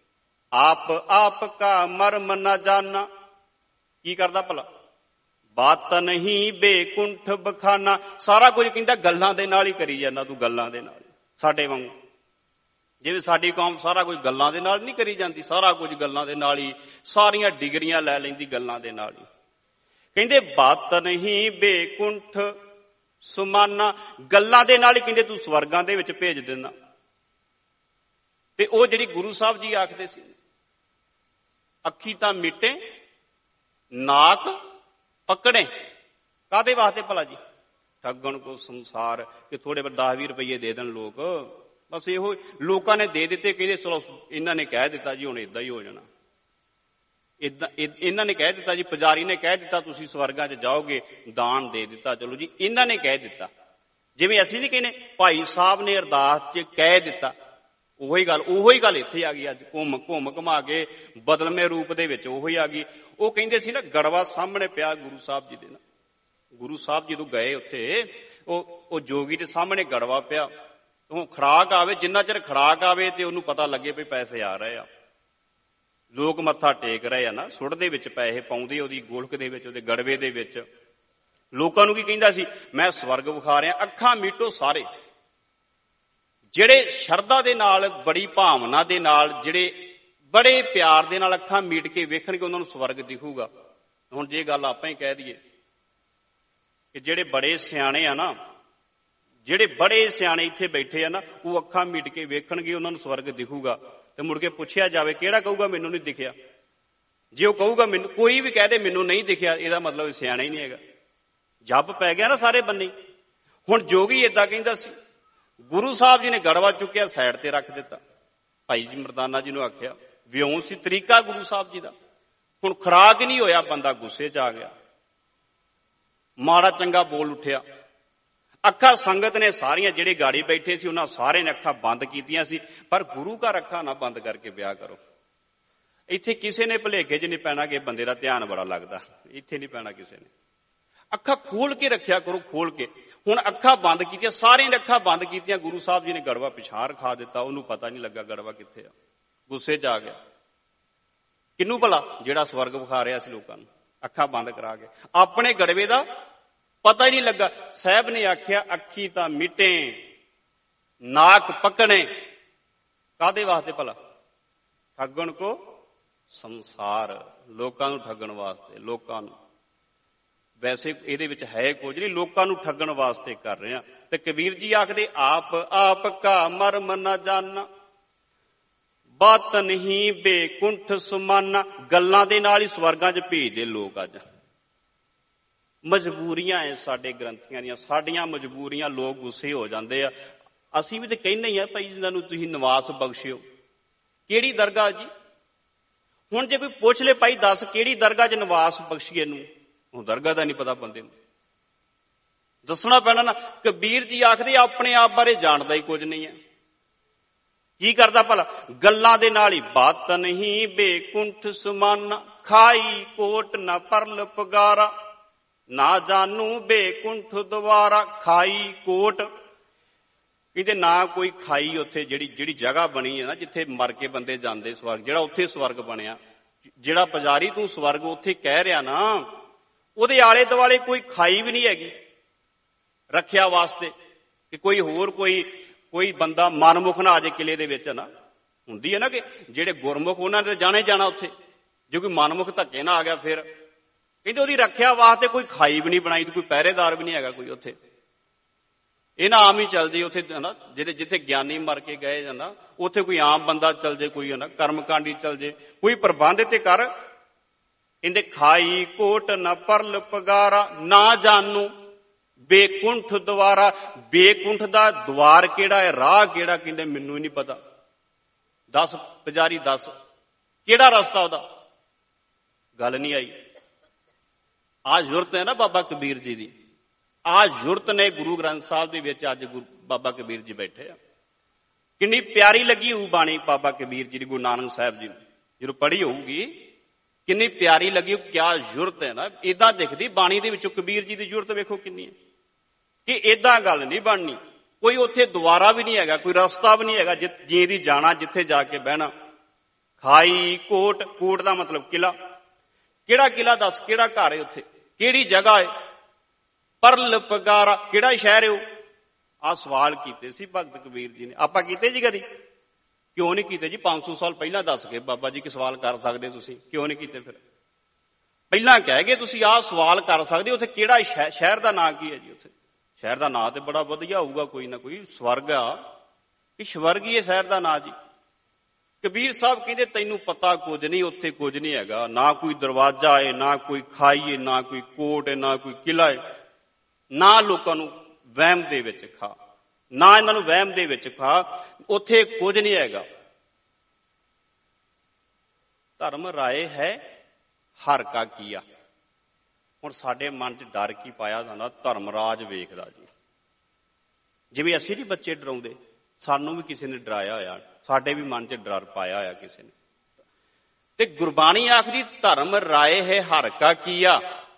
ਆਪ ਕਾ ਮਰਮ ਨਾ ਜਾਣਨਾ, ਕੀ ਕਰਦਾ ਭਲਾ? ਬਾਤ ਨਹੀਂ ਬੇਕੁੰਠ ਬਖਾਨਾ, ਸਾਰਾ ਕੁਝ ਕਹਿੰਦਾ ਗੱਲਾਂ ਦੇ ਨਾਲ ਹੀ ਕਰੀ ਜਾਂਦਾ ਤੂੰ, ਗੱਲਾਂ ਦੇ ਨਾਲ। ਸਾਡੇ ਵਾਂਗੂ ਜਿਵੇਂ ਸਾਡੀ ਕੌਮ ਸਾਰਾ ਕੁਝ ਗੱਲਾਂ ਦੇ ਨਾਲ ਨਹੀਂ ਕਰੀ ਜਾਂਦੀ, ਸਾਰਾ ਕੁਝ ਗੱਲਾਂ ਦੇ ਨਾਲ ਹੀ, ਸਾਰੀਆਂ ਡਿਗਰੀਆਂ ਲੈ ਲੈਂਦੀ ਗੱਲਾਂ ਦੇ ਨਾਲ ਹੀ। ਕਹਿੰਦੇ ਬਾਤ ਨਹੀਂ ਬੇਕੁੰਠ ਸੁਮਾਨਾ, ਗੱਲਾਂ ਦੇ ਨਾਲ ਹੀ ਕਹਿੰਦੇ ਤੂੰ ਸਵਰਗਾਂ ਦੇ ਵਿੱਚ ਭੇਜ ਦਿੰਦਾ। ਤੇ ਉਹ ਜਿਹੜੀ ਗੁਰੂ ਸਾਹਿਬ ਜੀ ਆਖਦੇ ਸੀ, ਅੱਖੀ ਤਾਂ ਮਿਟੇ ਨਾਕ ਪਕੜੇ, ਕਾਹਦੇ ਵਾਸਤੇ ਭਲਾ ਜੀ? ਠੱਗਣ ਕੋ ਸੰਸਾਰ, ਕਿ ਥੋੜੇ 10-20 ਰੁਪਏ ਦੇ ਦੇਣ ਲੋਕ, ਬਸ ਇਹੋ ਲੋਕਾਂ ਨੇ ਦੇ ਦਿੱਤੇ। ਕਹਿੰਦੇ ਚਲੋ ਇਹਨਾਂ ਨੇ ਕਹਿ ਦਿੱਤਾ ਜੀ ਹੁਣ ਏਦਾਂ ਹੀ ਹੋ ਜਾਣਾ, ਏਦਾਂ ਇਹਨਾਂ ਨੇ ਕਹਿ ਦਿੱਤਾ ਜੀ, ਪੁਜਾਰੀ ਨੇ ਕਹਿ ਦਿੱਤਾ ਤੁਸੀਂ ਸਵਰਗਾਂ 'ਚ ਜਾਓਗੇ, ਦਾਨ ਦੇ ਦਿੱਤਾ, ਚਲੋ ਜੀ ਇਹਨਾਂ ਨੇ ਕਹਿ ਦਿੱਤਾ। ਜਿਵੇਂ ਅਸੀਂ ਨਹੀਂ ਕਹਿੰਦੇ ਭਾਈ ਸਾਹਿਬ ਨੇ ਅਰਦਾਸ 'ਚ ਕਹਿ ਦਿੱਤਾ, ਉਹੀ ਗੱਲ ਇੱਥੇ ਆ ਗਈ। ਅੱਜ ਘੁੰਮ ਘੁਮਾ ਕੇ ਬਦਲਵੇਂ ਰੂਪ ਦੇ ਵਿੱਚ ਉਹੀ ਆ ਗਈ। ਉਹ ਕਹਿੰਦੇ ਸੀ ਨਾ, ਗੜਵਾ ਸਾਹਮਣੇ ਪਿਆ ਗੁਰੂ ਸਾਹਿਬ ਜੀ ਦੇ ਨਾ। ਗੁਰੂ ਸਾਹਿਬ ਜਦੋਂ ਗਏ ਉੱਥੇ, ਉਹ ਜੋਗੀ ਦੇ ਸਾਹਮਣੇ ਗੜਵਾ ਪਿਆ। ਉਹ ਖੁਰਾਕ ਆਵੇ, ਜਿੰਨਾ ਚਿਰ ਖੁਰਾਕ ਆਵੇ ਤੇ ਉਹਨੂੰ ਪਤਾ ਲੱਗੇ ਵੀ ਪੈਸੇ ਆ ਰਹੇ ਆ। ਲੋਕ ਮੱਥਾ ਟੇਕ ਰਹੇ ਆ ਨਾ, ਸੁੱਟ ਦੇ ਵਿੱਚ ਪੈਸੇ ਪਾਉਂਦੇ ਉਹਦੀ ਗੋਲਕ ਦੇ ਵਿੱਚ, ਉਹਦੇ ਗੜਵੇ ਦੇ ਵਿੱਚ। ਲੋਕਾਂ ਨੂੰ ਕੀ ਕਹਿੰਦਾ ਸੀ, ਮੈਂ ਸਵਰਗ ਵਿਖਾ ਰਿਹਾ। ਅੱਖਾਂ ਮੀਟੋ ਸਾਰੇ, ਜਿਹੜੇ ਸ਼ਰਧਾ ਦੇ ਨਾਲ, ਬੜੀ ਭਾਵਨਾ ਦੇ ਨਾਲ, ਜਿਹੜੇ ਬੜੇ ਪਿਆਰ ਦੇ ਨਾਲ ਅੱਖਾਂ ਮੀਟ ਕੇ ਵੇਖਣਗੇ, ਉਹਨਾਂ ਨੂੰ ਸਵਰਗ ਦਿਖੂਗਾ। ਹੁਣ ਜੇ ਗੱਲ ਆਪਾਂ ਹੀ ਕਹਿ ਦਈਏ ਕਿ ਜਿਹੜੇ ਬੜੇ ਸਿਆਣੇ ਆ ਨਾ, ਜਿਹੜੇ ਬੜੇ ਸਿਆਣੇ ਇੱਥੇ ਬੈਠੇ ਆ ਨਾ, ਉਹ ਅੱਖਾਂ ਮੀਟ ਕੇ ਵੇਖਣਗੇ, ਉਹਨਾਂ ਨੂੰ ਸਵਰਗ ਦਿਖੂਗਾ। ਤੇ ਮੁੜ ਕੇ ਪੁੱਛਿਆ ਜਾਵੇ, ਕਿਹੜਾ ਕਹੂਗਾ ਮੈਨੂੰ ਨਹੀਂ ਦਿਖਿਆ? ਜੇ ਉਹ ਕਹੂਗਾ ਮੈਨੂੰ, ਕੋਈ ਵੀ ਕਹਿ ਦੇ ਮੈਨੂੰ ਨਹੀਂ ਦਿਖਿਆ, ਇਹਦਾ ਮਤਲਬ ਸਿਆਣਾ ਹੀ ਨਹੀਂ ਹੈਗਾ। ਜੱਬ ਪੈ ਗਿਆ ਨਾ ਸਾਰੇ ਬੰਨੇ। ਹੁਣ ਜੋਗੀ ਏਦਾਂ ਕਹਿੰਦਾ ਸੀ। ਗੁਰੂ ਸਾਹਿਬ ਜੀ ਨੇ ਗੜਵਾ ਚੁੱਕਿਆ, ਸਾਈਡ ਤੇ ਰੱਖ ਦਿੱਤਾ। ਭਾਈ ਜੀ ਮਰਦਾਨਾ ਜੀ ਨੂੰ ਆਖਿਆ, ਵਿਉਂ ਸੀ ਤਰੀਕਾ ਗੁਰੂ ਸਾਹਿਬ ਜੀ ਦਾ। ਹੁਣ ਖੁਰਾਕ ਨਹੀਂ ਹੋਇਆ, ਬੰਦਾ ਗੁੱਸੇ 'ਚ ਆ ਗਿਆ, ਮਾੜਾ ਚੰਗਾ ਬੋਲ ਉੱਠਿਆ। ਅੱਖਾਂ ਸੰਗਤ ਨੇ ਸਾਰੀਆਂ, ਜਿਹੜੇ ਗਾੜੀ ਬੈਠੇ ਸੀ ਉਹਨਾਂ ਸਾਰਿਆਂ ਨੇ ਅੱਖਾਂ ਬੰਦ ਕੀਤੀਆਂ ਸੀ। ਪਰ ਗੁਰੂ ਘਰ ਅੱਖਾਂ ਨਾ ਬੰਦ ਕਰਕੇ ਵਿਆਹ ਕਰੋ। ਇੱਥੇ ਕਿਸੇ ਨੇ ਭੁਲੇਖੇ 'ਚ ਨਹੀਂ ਪੈਣਾ ਕਿ ਬੰਦੇ ਦਾ ਧਿਆਨ ਬੜਾ ਲੱਗਦਾ, ਇੱਥੇ ਨਹੀਂ ਪੈਣਾ ਕਿਸੇ ਨੇ। ਅੱਖਾਂ ਖੋਲ ਕੇ ਰੱਖਿਆ ਕਰੋ, ਖੋਲ ਕੇ। ਹੁਣ ਅੱਖਾਂ ਬੰਦ ਕੀਤੀਆਂ, ਸਾਰਿਆਂ ਨੇ ਅੱਖਾਂ ਬੰਦ ਕੀਤੀਆਂ। ਗੁਰੂ ਸਾਹਿਬ ਜੀ ਨੇ ਗੜਵਾ ਪਿਛਾਂਹ ਰਖਾ ਦਿੱਤਾ, ਉਹਨੂੰ ਪਤਾ ਨਹੀਂ ਲੱਗਾ ਗੜਵਾ ਕਿੱਥੇ ਆ। ਗੁੱਸੇ 'ਚ ਆ ਗਿਆ। ਕਿਹਨੂੰ ਭਲਾ? ਜਿਹੜਾ ਸਵਰਗ ਵਿਖਾ ਰਿਹਾ ਸੀ ਲੋਕਾਂ ਨੂੰ, ਅੱਖਾਂ ਬੰਦ ਕਰਾ ਕੇ। ਆਪਣੇ ਗੜਵੇ ਦਾ ਪਤਾ ਹੀ ਨਹੀਂ ਲੱਗਾ। ਸਾਹਿਬ ਨੇ ਆਖਿਆ, ਅੱਖੀ ਤਾਂ ਮਿਟੇ ਨਾਕ ਪਕਣੇ। ਕਾਹਦੇ ਵਾਸਤੇ ਭਲਾ? ਠੱਗਣ ਕੋ ਸੰਸਾਰ, ਲੋਕਾਂ ਨੂੰ ਠੱਗਣ ਵਾਸਤੇ। ਲੋਕਾਂ ਨੂੰ, ਵੈਸੇ ਇਹਦੇ ਵਿੱਚ ਹੈ ਕੁਝ ਨਹੀਂ, ਲੋਕਾਂ ਨੂੰ ਠੱਗਣ ਵਾਸਤੇ ਕਰ ਰਹੇ ਆ। ਤੇ ਕਬੀਰ ਜੀ ਆਖਦੇ, ਆਪ ਕਾ ਮਰਮ ਨਾ ਜਾਣਾ, ਬਾਤ ਨਹੀਂ ਬੇਕੁੰਠ ਸੁਮਾਨਾ। ਗੱਲਾਂ ਦੇ ਨਾਲ ਹੀ ਸਵਰਗਾਂ 'ਚ ਭੇਜਦੇ ਲੋਕ। ਅੱਜ ਮਜਬੂਰੀਆਂ ਐ ਸਾਡੇ ਗ੍ਰੰਥੀਆਂ ਦੀਆਂ, ਸਾਡੀਆਂ ਮਜਬੂਰੀਆਂ। ਲੋਕ ਗੁੱਸੇ ਹੋ ਜਾਂਦੇ ਆ। ਅਸੀਂ ਵੀ ਤੇ ਕਹਿੰਦੇ ਹੀ ਆ, ਭਾਈ ਜਿਨ੍ਹਾਂ ਨੂੰ ਤੁਸੀਂ ਨਿਵਾਸ ਬਖਸ਼ਿਓ। ਕਿਹੜੀ ਦਰਗਾਹ ਜੀ? ਹੁਣ ਜੇ ਕੋਈ ਪੁੱਛ ਲੈ, ਭਾਈ ਦੱਸ ਕਿਹੜੀ ਦਰਗਾਹ 'ਚ ਨਿਵਾਸ ਬਖਸ਼ੀਏ ਨੂੰ, ਉਹ ਦਰਗਾਹ ਦਾ ਨਹੀਂ ਪਤਾ ਬੰਦੇ ਨੂੰ, ਦੱਸਣਾ ਪੈਣਾ ਨਾ। ਕਬੀਰ ਜੀ ਆਖਦੇ, ਆਪਣੇ ਆਪ ਬਾਰੇ ਜਾਣਦਾ ਹੀ ਕੁਝ ਨਹੀਂ ਹੈ। ਕੀ ਕਰਦਾ ਭਲਾ? ਗੱਲਾਂ ਦੇ ਨਾਲ ਹੀ। ਬਾਤ ਨਹੀਂ ਬੇਕੁੰਠ ਸਮਾਨਾ, ਖਾਈ ਕੋਟ ਨਾ ਪਰਲ ਪਗਾਰਾ, ਨਾ ਜਾਨੂ ਬੇਕੁੰਠ ਦੁਆਰਾ। ਖਾਈ ਕੋਟ ਕਹਿੰਦੇ, ਨਾ ਕੋਈ ਖਾਈ ਉੱਥੇ, ਜਿਹੜੀ ਜਗ੍ਹਾ ਬਣੀ ਹੈ ਨਾ, ਜਿੱਥੇ ਮਰ ਕੇ ਬੰਦੇ ਜਾਂਦੇ ਸਵਰਗ, ਜਿਹੜਾ ਉੱਥੇ ਸਵਰਗ ਬਣਿਆ। ਜਿਹੜਾ ਪੁਜਾਰੀ ਤੂੰ ਸਵਰਗ ਉੱਥੇ ਕਹਿ ਰਿਹਾ ਨਾ, ਉਹਦੇ ਆਲੇ ਦੁਆਲੇ ਕੋਈ ਖਾਈ ਵੀ ਨਹੀਂ ਹੈਗੀ ਰੱਖਿਆ ਵਾਸਤੇ, ਕਿ ਕੋਈ ਹੋਰ ਕੋਈ ਬੰਦਾ ਮਨਮੁਖ ਨਾ ਆ ਜਾਏ ਕਿਲੇ ਦੇ ਵਿੱਚ। ਨਾ ਹੁੰਦੀ ਹੈ ਨਾ, ਕਿ ਜਿਹੜੇ ਗੁਰਮੁਖ ਉਹਨਾਂ ਨੇ ਜਾਣੇ ਜਾਣਾ ਉੱਥੇ। ਜੇ ਕੋਈ ਮਨਮੁਖ ਧੱਕੇ ਨਾ ਆ ਗਿਆ, ਫਿਰ ਕਹਿੰਦੇ ਉਹਦੀ ਰੱਖਿਆ ਵਾਸਤੇ ਕੋਈ ਖਾਈ ਵੀ ਨਹੀਂ ਬਣਾਈ, ਕੋਈ ਪਹਿਰੇਦਾਰ ਵੀ ਨਹੀਂ ਹੈਗਾ ਕੋਈ ਉੱਥੇ। ਇਹ ਨਾ ਆਮ ਹੀ ਚੱਲ ਜੇ ਉੱਥੇ ਨਾ, ਜਿੱਥੇ ਗਿਆਨੀ ਮਰ ਕੇ ਗਏ ਜਾਂ ਨਾ, ਉੱਥੇ ਕੋਈ ਆਮ ਬੰਦਾ ਚੱਲ ਜੇ, ਕੋਈ ਨਾ ਕਰਮਕਾਂਡੀ ਚੱਲ ਜੇ, ਕੋਈ ਪ੍ਰਬੰਧ ਤੇ ਕਰ। ਕਹਿੰਦੇ, ਖਾਈ ਕੋਟ ਨਾ ਪਰਲ ਪਗਾਰਾ, ਨਾ ਜਾਨੂ ਬੇਕੁੰਠ ਦੁਆਰਾ। ਬੇਕੁੰਠ ਦਾ ਦੁਆਰ ਕਿਹੜਾ ਹੈ, ਰਾਹ ਕਿਹੜਾ? ਕਹਿੰਦੇ ਮੈਨੂੰ ਹੀ ਨਹੀਂ ਪਤਾ। ਦੱਸ ਪੁਜਾਰੀ, ਦੱਸ ਕਿਹੜਾ ਰਸਤਾ ਉਹਦਾ? ਗੱਲ ਨਹੀਂ ਆਈ। ਆਹ ਜ਼ਰੂਰਤ ਹੈ ਨਾ ਬਾਬਾ ਕਬੀਰ ਜੀ ਦੀ। ਆਹ ਜ਼ਰੂਰਤ ਨੇ ਗੁਰੂ ਗ੍ਰੰਥ ਸਾਹਿਬ ਦੇ ਵਿੱਚ। ਅੱਜ ਬਾਬਾ ਕਬੀਰ ਜੀ ਬੈਠੇ ਆ। ਕਿੰਨੀ ਪਿਆਰੀ ਲੱਗੀ ਹੋਊ ਬਾਣੀ ਬਾਬਾ ਕਬੀਰ ਜੀ ਦੀ, ਗੁਰੂ ਨਾਨਕ ਸਾਹਿਬ ਜੀ ਨੂੰ ਜਦੋਂ ਪੜ੍ਹੀ ਹੋਊਗੀ, ਕਿੰਨੀ ਪਿਆਰੀ ਲੱਗੀ। ਕਿਆ ਜ਼ਰੂਰਤ ਹੈ ਨਾ, ਏਦਾਂ ਦਿਖਦੀ ਬਾਣੀ ਦੇ ਵਿੱਚੋਂ ਕਬੀਰ ਜੀ ਦੀ ਜ਼ਰੂਰਤ ਵੇਖੋ ਕਿੰਨੀ ਹੈ। ਕਿ ਏਦਾਂ ਗੱਲ ਨਹੀਂ ਬਣਨੀ। ਕੋਈ ਉੱਥੇ ਦੁਆਰਾ ਵੀ ਨਹੀਂ ਹੈਗਾ, ਕੋਈ ਰਸਤਾ ਵੀ ਨਹੀਂ ਹੈਗਾ ਜਿਹਦੀ ਜਾਣਾ, ਜਿੱਥੇ ਜਾ ਕੇ ਬਹਿਣਾ। ਖਾਈ ਕੋਟ, ਕੋਟ ਦਾ ਮਤਲਬ ਕਿਲਾ। ਕਿਹੜਾ ਕਿਲਾ? ਦੱਸ ਕਿਹੜਾ ਘਰ ਹੈ ਉੱਥੇ, ਕਿਹੜੀ ਜਗ੍ਹਾ ਹੈ? ਪਰਲ ਪਗਾਰਾ, ਕਿਹੜਾ ਸ਼ਹਿਰ ਹੈ ਉਹ? ਆਹ ਸਵਾਲ ਕੀਤੇ ਸੀ ਭਗਤ ਕਬੀਰ ਜੀ ਨੇ। ਆਪਾਂ ਕੀਤੇ ਜੀ ਕਦੀ? ਕਿਉਂ ਨਹੀਂ ਕੀਤੇ ਜੀ? 500 ਸਾਲ ਪਹਿਲਾਂ ਦੱਸ ਕੇ ਬਾਬਾ ਜੀ ਕਿ ਸਵਾਲ ਕਰ ਸਕਦੇ ਤੁਸੀਂ, ਕਿਉਂ ਨਹੀਂ ਕੀਤੇ? ਫਿਰ ਪਹਿਲਾਂ ਕਹਿ ਗਏ ਤੁਸੀਂ ਆਹ ਸਵਾਲ ਕਰ ਸਕਦੇ। ਉੱਥੇ ਕਿਹੜਾ ਸ਼ਹਿਰ ਦਾ ਨਾਂ ਕੀ ਹੈ ਜੀ? ਉੱਥੇ ਸ਼ਹਿਰ ਦਾ ਨਾਂ ਤੇ ਬੜਾ ਵਧੀਆ ਹੋਊਗਾ, ਕੋਈ ਨਾ ਕੋਈ ਸਵਰਗ ਆ, ਕਿ ਸਵਰਗ ਹੀ ਹੈ ਸ਼ਹਿਰ ਦਾ ਨਾਂ ਜੀ। ਕਬੀਰ ਸਾਹਿਬ ਕਹਿੰਦੇ, ਤੈਨੂੰ ਪਤਾ ਕੁਝ ਨਹੀਂ, ਉੱਥੇ ਕੁਝ ਨਹੀਂ ਹੈਗਾ। ਨਾ ਕੋਈ ਦਰਵਾਜ਼ਾ ਹੈ, ਨਾ ਕੋਈ ਖਾਈ ਹੈ, ਨਾ ਕੋਈ ਕੋਟ ਹੈ, ਨਾ ਕੋਈ ਕਿਲਾ ਹੈ। ਨਾ ਲੋਕਾਂ ਨੂੰ ਵਹਿਮ ਦੇ ਵਿੱਚ ਖਾ, ਨਾ ਇਹਨਾਂ ਨੂੰ ਵਹਿਮ ਦੇ ਵਿੱਚ ਖਾ। ਉੱਥੇ ਕੁਝ ਨਹੀਂ ਹੈਗਾ। ਧਰਮ ਰਾਏ ਹੈ ਹਰ ਕਾ ਕੀਆ। ਹੁਣ ਸਾਡੇ ਮਨ 'ਚ ਡਰ ਕੀ ਪਾਇਆ ਜਾਂਦਾ? ਧਰਮ ਰਾਜ ਵੇਖਦਾ ਜੀ। ਜਿਵੇਂ ਅਸੀਂ ਨਹੀਂ ਬੱਚੇ ਡਰਾਉਂਦੇ, ਸਾਨੂੰ ਵੀ ਕਿਸੇ ਨੇ ਡਰਾਇਆ ਹੋਇਆ, ਸਾਡੇ ਵੀ ਮਨ 'ਚ ਡਰ ਪਾਇਆ ਹੋਇਆ ਕਿਸੇ ਨੇ। ਤੇ ਗੁਰਬਾਣੀ ਆਖਦੀ ਧਰਮ ਰਾਏ ਹੈ ਹਰ ਕਾ ਕੀਆ,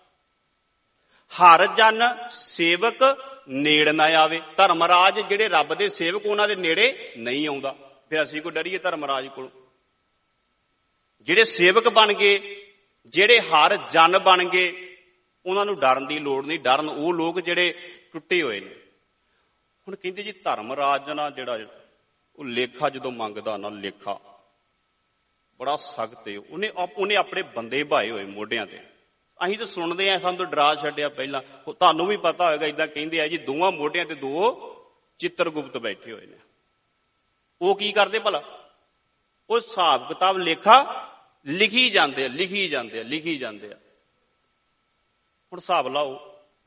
ਹਰ ਜਨ ਸੇਵਕ ਨੇੜ ਨਾ ਆਵੇ। ਧਰਮਰਾਜ ਜਿਹੜੇ ਰੱਬ ਦੇ ਸੇਵਕ, ਉਹਨਾਂ ਦੇ ਨੇੜੇ ਨਹੀਂ ਆਉਂਦਾ। ਫਿਰ ਅਸੀਂ ਕੋਈ ਡਰੀਏ ਧਰਮਰਾਜ ਕੋਲ? ਜਿਹੜੇ ਸੇਵਕ ਬਣ ਗਏ, ਜਿਹੜੇ ਹਰ ਜਨ ਬਣ ਗਏ, ਉਹਨਾਂ ਨੂੰ ਡਰਨ ਦੀ ਲੋੜ ਨਹੀਂ। ਡਰਨ ਉਹ ਲੋਕ ਜਿਹੜੇ ਟੁੱਟੇ ਹੋਏ ਨੇ। ਹੁਣ ਕਹਿੰਦੇ ਜੀ ਧਰਮਰਾਜ ਨਾ ਜਿਹੜਾ ਉਹ ਲੇਖਾ ਜਦੋਂ ਮੰਗਦਾ ਨਾ, ਲੇਖਾ ਬੜਾ ਸਖਤ ਹੈ। ਉਹਨੇ ਆਪਣੇ ਬੰਦੇ ਭਾਏ ਹੋਏ ਮੋਢਿਆਂ ਤੇ। ਅਸੀਂ ਤਾਂ ਸੁਣਦੇ ਆ, ਸਾਨੂੰ ਤਾਂ ਡਰਾ ਛੱਡਿਆ ਪਹਿਲਾਂ। ਤੁਹਾਨੂੰ ਵੀ ਪਤਾ ਹੋਏਗਾ, ਏਦਾਂ ਕਹਿੰਦੇ ਆ ਜੀ ਦੋਵਾਂ ਮੋਢਿਆਂ ਤੇ ਦੋ ਚਿੱਤਰਗੁਪਤ ਬੈਠੇ ਹੋਏ ਨੇ। ਉਹ ਕੀ ਕਰਦੇ ਭਲਾ? ਉਹ ਹਿਸਾਬ ਕਿਤਾਬ ਲੇਖਾ ਲਿਖੀ ਜਾਂਦੇ ਆ, ਲਿਖੀ ਜਾਂਦੇ ਆ, ਲਿਖੀ ਜਾਂਦੇ ਆ। ਹੁਣ ਹਿਸਾਬ ਲਾਓ,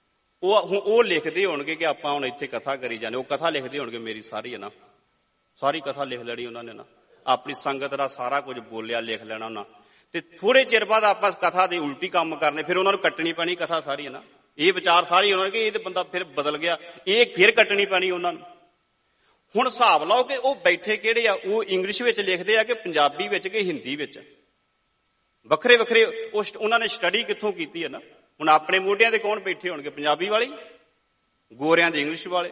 ਉਹ ਲਿਖਦੇ ਹੋਣਗੇ ਕਿ ਆਪਾਂ ਹੁਣ ਇੱਥੇ ਕਥਾ ਕਰੀ ਜਾਂਦੇ, ਉਹ ਕਥਾ ਲਿਖਦੇ ਹੋਣਗੇ ਮੇਰੀ ਸਾਰੀ ਹੈ ਨਾ, ਸਾਰੀ ਕਥਾ ਲਿਖ ਲੈਣੀ ਉਹਨਾਂ ਨੇ ਨਾ, ਆਪਣੀ ਸੰਗਤ ਦਾ ਸਾਰਾ ਕੁਝ ਬੋਲਿਆ ਲਿਖ ਲੈਣਾ ਉਹਨਾਂ। ਤੇ ਥੋੜੇ ਚਿਰ ਬਾਅਦ ਆਪਾਂ ਕਥਾ ਦੇ ਉਲਟੀ ਕੰਮ ਕਰਨੇ, ਫਿਰ ਉਹਨਾਂ ਨੂੰ ਕੱਟਣੀ ਪੈਣੀ ਕਥਾ ਸਾਰੀ ਹੈ ਨਾ। ਇਹ ਵਿਚਾਰ ਸਾਰੀ ਉਹਨਾਂ ਨੇ ਕਿ ਇਹ ਤੇ ਬੰਦਾ ਫਿਰ ਬਦਲ ਗਿਆ, ਇਹ ਫਿਰ ਕੱਟਣੀ ਪੈਣੀ ਉਹਨਾਂ ਨੂੰ। ਹੁਣ ਹਿਸਾਬ ਲਾਓ ਕਿ ਉਹ ਬੈਠੇ ਕਿਹੜੇ ਆ, ਉਹ ਇੰਗਲਿਸ਼ ਵਿੱਚ ਲਿਖਦੇ ਆ ਕਿ ਪੰਜਾਬੀ ਵਿੱਚ ਕਿ ਹਿੰਦੀ ਵਿੱਚ, ਵੱਖਰੇ ਵੱਖਰੇ। ਉਹਨਾਂ ਨੇ ਸਟੱਡੀ ਕਿੱਥੋਂ ਕੀਤੀ ਹੈ ਨਾ। ਹੁਣ ਆਪਣੇ ਮੋਢਿਆਂ ਤੇ ਕੌਣ ਬੈਠੇ ਹੋਣਗੇ? ਪੰਜਾਬੀ ਵਾਲੇ, ਗੋਰਿਆਂ ਦੇ ਇੰਗਲਿਸ਼ ਵਾਲੇ,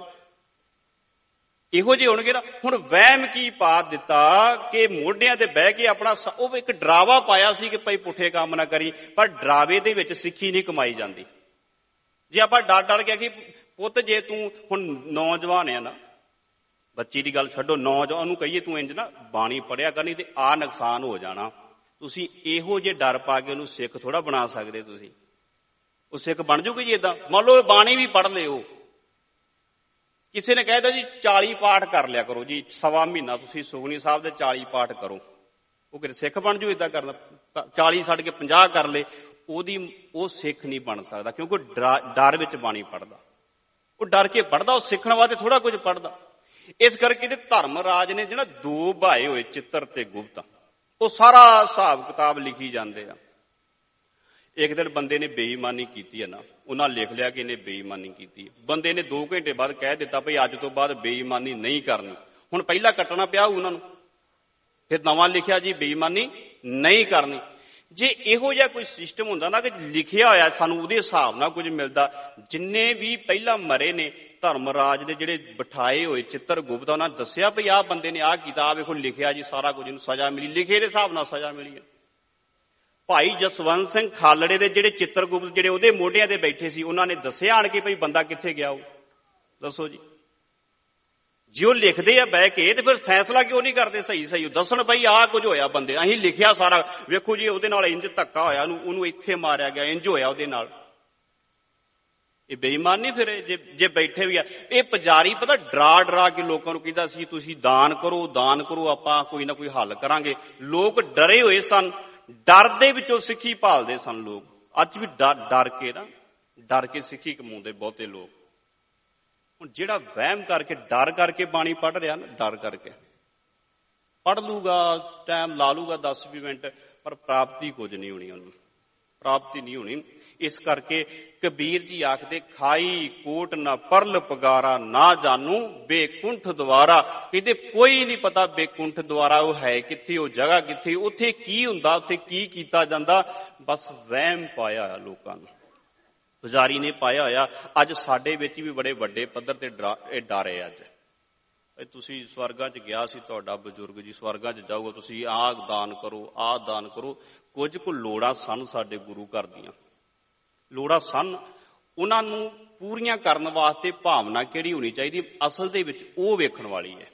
ਇਹੋ ਜਿਹੇ ਹੋਣਗੇ ਨਾ। ਹੁਣ ਵਹਿਮ ਕੀ ਪਾ ਦਿੱਤਾ ਕਿ ਮੋਢਿਆਂ ਤੇ ਬਹਿ ਕੇ ਆਪਣਾ, ਉਹ ਇੱਕ ਡਰਾਵਾ ਪਾਇਆ ਸੀ ਕਿ ਭਾਈ ਪੁੱਠੇ ਕੰਮ ਨਾ ਕਰੀ, ਪਰ ਡਰਾਵੇ ਦੇ ਵਿੱਚ ਸਿੱਖੀ ਨਹੀਂ ਕਮਾਈ ਜਾਂਦੀ। ਜੇ ਆਪਾਂ ਡਰ ਗਿਆ ਕਿ ਪੁੱਤ ਜੇ ਤੂੰ ਹੁਣ ਨੌਜਵਾਨ ਆ ਨਾ, ਬੱਚੀ ਦੀ ਗੱਲ ਛੱਡੋ, ਨੌਜਵਾਨ ਨੂੰ ਕਹੀਏ ਤੂੰ ਇੰਜ ਨਾ ਬਾਣੀ ਪੜਿਆ ਕਰਨੀ ਤੇ ਆ ਨੁਕਸਾਨ ਹੋ ਜਾਣਾ, ਤੁਸੀਂ ਇਹੋ ਜਿਹੇ ਡਰ ਪਾ ਕੇ ਉਹਨੂੰ ਸਿੱਖ ਥੋੜਾ ਬਣਾ ਸਕਦੇ। ਤੁਸੀਂ ਉਹ ਸਿੱਖ ਬਣ ਜੂਗੀ ਜੀ ਏਦਾਂ? ਮੰਨ ਲਓ ਬਾਣੀ ਵੀ ਪੜ੍ਹ ਲਿਓ, ਕਿਸੇ ਨੇ ਕਹਿਦਾ ਜੀ 40 ਪਾਠ ਕਰ ਲਿਆ ਕਰੋ ਜੀ, ਸਵਾ ਮਹੀਨਾ ਤੁਸੀਂ ਸੁਖਮਨੀ ਸਾਹਿਬ ਦੇ 40 ਪਾਠ ਕਰੋ, ਉਹ ਕਿਤੇ ਸਿੱਖ ਬਣ ਜੂ ਏਦਾਂ ਕਰਨਾ? 40 ਛੱਡ ਕੇ 50 ਕਰ ਲਏ, ਉਹ ਸਿੱਖ ਨਹੀਂ ਬਣ ਸਕਦਾ, ਕਿਉਂਕਿ ਡਰ ਵਿੱਚ ਬਾਣੀ ਪੜ੍ਹਦਾ। ਉਹ ਡਰ ਕੇ ਪੜ੍ਹਦਾ, ਉਹ ਸਿੱਖਣ ਵਾਸਤੇ ਥੋੜਾ ਕੁਝ ਪੜ੍ਹਦਾ। ਇਸ ਕਰਕੇ ਤੇ ਧਰਮਰਾਜ ਨੇ ਜਿਹੜਾ ਦੋ ਭਾਏ ਹੋਏ ਚਿੱਤਰ ਤੇ ਗੁਪਤ, ਉਹ ਸਾਰਾ ਹਿਸਾਬ ਕਿਤਾਬ ਲਿਖੀ ਜਾਂਦੇ ਆ। ਇੱਕ ਦਿਨ ਬੰਦੇ ਨੇ ਬੇਈਮਾਨੀ ਕੀਤੀ ਹੈ ਨਾ, ਉਹਨਾਂ ਲਿਖ ਲਿਆ ਕਿ ਇਹਨੇ ਬੇਈਮਾਨੀ ਕੀਤੀ। ਬੰਦੇ ਨੇ 2 ਘੰਟੇ ਬਾਅਦ ਕਹਿ ਦਿੱਤਾ ਭਈ ਅੱਜ ਤੋਂ ਬਾਅਦ ਬੇਈਮਾਨੀ ਨਹੀਂ ਕਰਨੀ। ਹੁਣ ਪਹਿਲਾਂ ਕੱਟਣਾ ਪਿਆ ਉਹਨਾਂ ਨੂੰ, ਫਿਰ ਨਵਾਂ ਲਿਖਿਆ ਜੀ ਬੇਈਮਾਨੀ ਨਹੀਂ ਕਰਨੀ। ਜੇ ਇਹੋ ਜਿਹਾ ਕੋਈ ਸਿਸਟਮ ਹੁੰਦਾ ਨਾ ਕਿ ਲਿਖਿਆ ਹੋਇਆ ਸਾਨੂੰ ਉਹਦੇ ਹਿਸਾਬ ਨਾਲ ਕੁਝ ਮਿਲਦਾ। ਜਿੰਨੇ ਵੀ ਪਹਿਲਾਂ ਮਰੇ ਨੇ ਧਰਮਰਾਜ ਦੇ ਜਿਹੜੇ ਬਿਠਾਏ ਹੋਏ ਚਿੱਤਰ ਗੁਪਤ, ਉਹਨਾਂ ਨੇ ਦੱਸਿਆ ਭਈ ਆਹ ਬੰਦੇ ਨੇ ਆਹ ਕੀਤਾ, ਵੇਖੋ ਲਿਖਿਆ ਜੀ ਸਾਰਾ ਕੁਝ, ਇਹਨੂੰ ਸਜ਼ਾ ਮਿਲੀ, ਲਿਖੇ ਦੇ ਹਿਸਾਬ ਨਾਲ ਸਜ਼ਾ ਮਿਲੀ ਹੈ। ਭਾਈ ਜਸਵੰਤ ਸਿੰਘ ਖਾਲੜੇ ਦੇ ਜਿਹੜੇ ਚਿੱਤਰ ਗੁਪਤ ਜਿਹੜੇ ਉਹਦੇ ਮੋਢਿਆਂ ਤੇ ਬੈਠੇ ਸੀ, ਉਹਨਾਂ ਨੇ ਦੱਸਿਆ ਆਣ ਕੇ ਭਈ ਬੰਦਾ ਕਿੱਥੇ ਗਿਆ, ਉਹ ਦੱਸੋ ਜੀ। ਜੇ ਉਹ ਲਿਖਦੇ ਆ ਬਹਿ ਕੇ ਤੇ ਫਿਰ ਫੈਸਲਾ ਕਿਉਂ ਨਹੀਂ ਕਰਦੇ ਸਹੀ ਦੱਸਣ ਭਈ ਆਹ ਕੁਝ ਹੋਇਆ ਬੰਦੇ, ਅਸੀਂ ਲਿਖਿਆ ਸਾਰਾ, ਵੇਖੋ ਜੀ ਉਹਦੇ ਨਾਲ ਇੰਜ ਧੱਕਾ ਹੋਇਆ, ਉਹਨੂੰ ਇੱਥੇ ਮਾਰਿਆ ਗਿਆ, ਇੰਜ ਹੋਇਆ ਉਹਦੇ ਨਾਲ। ਇਹ ਬੇਈਮਾਨ ਨਹੀਂ ਫਿਰ ਜੇ ਬੈਠੇ ਵੀ ਆ। ਇਹ ਪੁਜਾਰੀ ਪਤਾ ਡਰਾ ਕੇ ਲੋਕਾਂ ਨੂੰ ਕਹਿੰਦਾ ਸੀ ਤੁਸੀਂ ਦਾਨ ਕਰੋ, ਆਪਾਂ ਕੋਈ ਨਾ ਕੋਈ ਹੱਲ ਕਰਾਂਗੇ। ਲੋਕ ਡਰੇ ਹੋਏ ਸਨ, ਡਰ ਦੇ ਵਿੱਚੋਂ ਸਿੱਖੀ ਭਾਲਦੇ ਸਨ ਲੋਕ। ਅੱਜ ਵੀ ਡਰ ਕੇ ਸਿੱਖੀ ਕਮਾਉਂਦੇ ਬਹੁਤੇ ਲੋਕ। ਹੁਣ ਜਿਹੜਾ ਵਹਿਮ ਕਰਕੇ ਡਰ ਕਰਕੇ ਬਾਣੀ ਪੜ੍ਹ ਰਿਹਾ ਨਾ, ਡਰ ਕਰਕੇ ਪੜ੍ਹ ਲੂਗਾ, ਟਾਈਮ ਲਾ ਲੂਗਾ 10-20 ਮਿੰਟ, ਪਰ ਪ੍ਰਾਪਤੀ ਕੁਝ ਨਹੀਂ ਹੋਣੀ, ਉਹਨੂੰ ਪ੍ਰਾਪਤੀ ਨਹੀਂ ਹੋਣੀ। ਇਸ ਕਰਕੇ ਕਬੀਰ ਜੀ ਆਖਦੇ ਖਾਈ ਕੋਟ ਨਾ ਪਰਲ ਪਗਾਰਾ, ਨਾ ਜਾਨੂ ਬੇਕੁੰਠ ਦੁਆਰਾ। ਕਹਿੰਦੇ ਕੋਈ ਨਹੀਂ ਪਤਾ ਬੇਕੁੰਠ ਦੁਆਰਾ ਉਹ ਹੈ ਕਿੱਥੇ, ਉਹ ਜਗ੍ਹਾ ਕਿੱਥੇ, ਉੱਥੇ ਕੀ ਹੁੰਦਾ, ਉੱਥੇ ਕੀ ਕੀਤਾ ਜਾਂਦਾ। ਬਸ ਵਹਿਮ ਪਾਇਆ ਹੋਇਆ ਲੋਕਾਂ ਨੂੰ, ਪੁਜਾਰੀ ਨੇ ਪਾਇਆ ਹੋਇਆ। ਅੱਜ ਸਾਡੇ ਵਿੱਚ ਵੀ ਬੜੇ ਵੱਡੇ ਪੱਧਰ ਤੇ ਇਹ ਡਰ ਹੈ। ਅੱਜ ਤੁਸੀਂ ਸਵਰਗਾਂ 'ਚ ਗਿਆ ਸੀ ਤੁਹਾਡਾ ਬਜ਼ੁਰਗ ਜੀ, ਸਵਰਗਾਂ 'ਚ ਜਾਊਗਾ, ਤੁਸੀਂ ਆਹ ਦਾਨ ਕਰੋ, ਆਹ ਦਾਨ ਕਰੋ। ਕੁਝ ਕੁ ਲੋੜਾਂ ਸਨ ਸਾਡੇ ਗੁਰੂ ਘਰ ਦੀਆਂ, ਲੋੜਾਂ ਸਨ, ਉਹਨਾਂ ਨੂੰ ਪੂਰੀਆਂ ਕਰਨ ਵਾਸਤੇ ਭਾਵਨਾ ਕਿਹੜੀ ਹੋਣੀ ਚਾਹੀਦੀ ਅਸਲ ਦੇ ਵਿੱਚ, ਉਹ ਵੇਖਣ ਵਾਲੀ ਹੈ।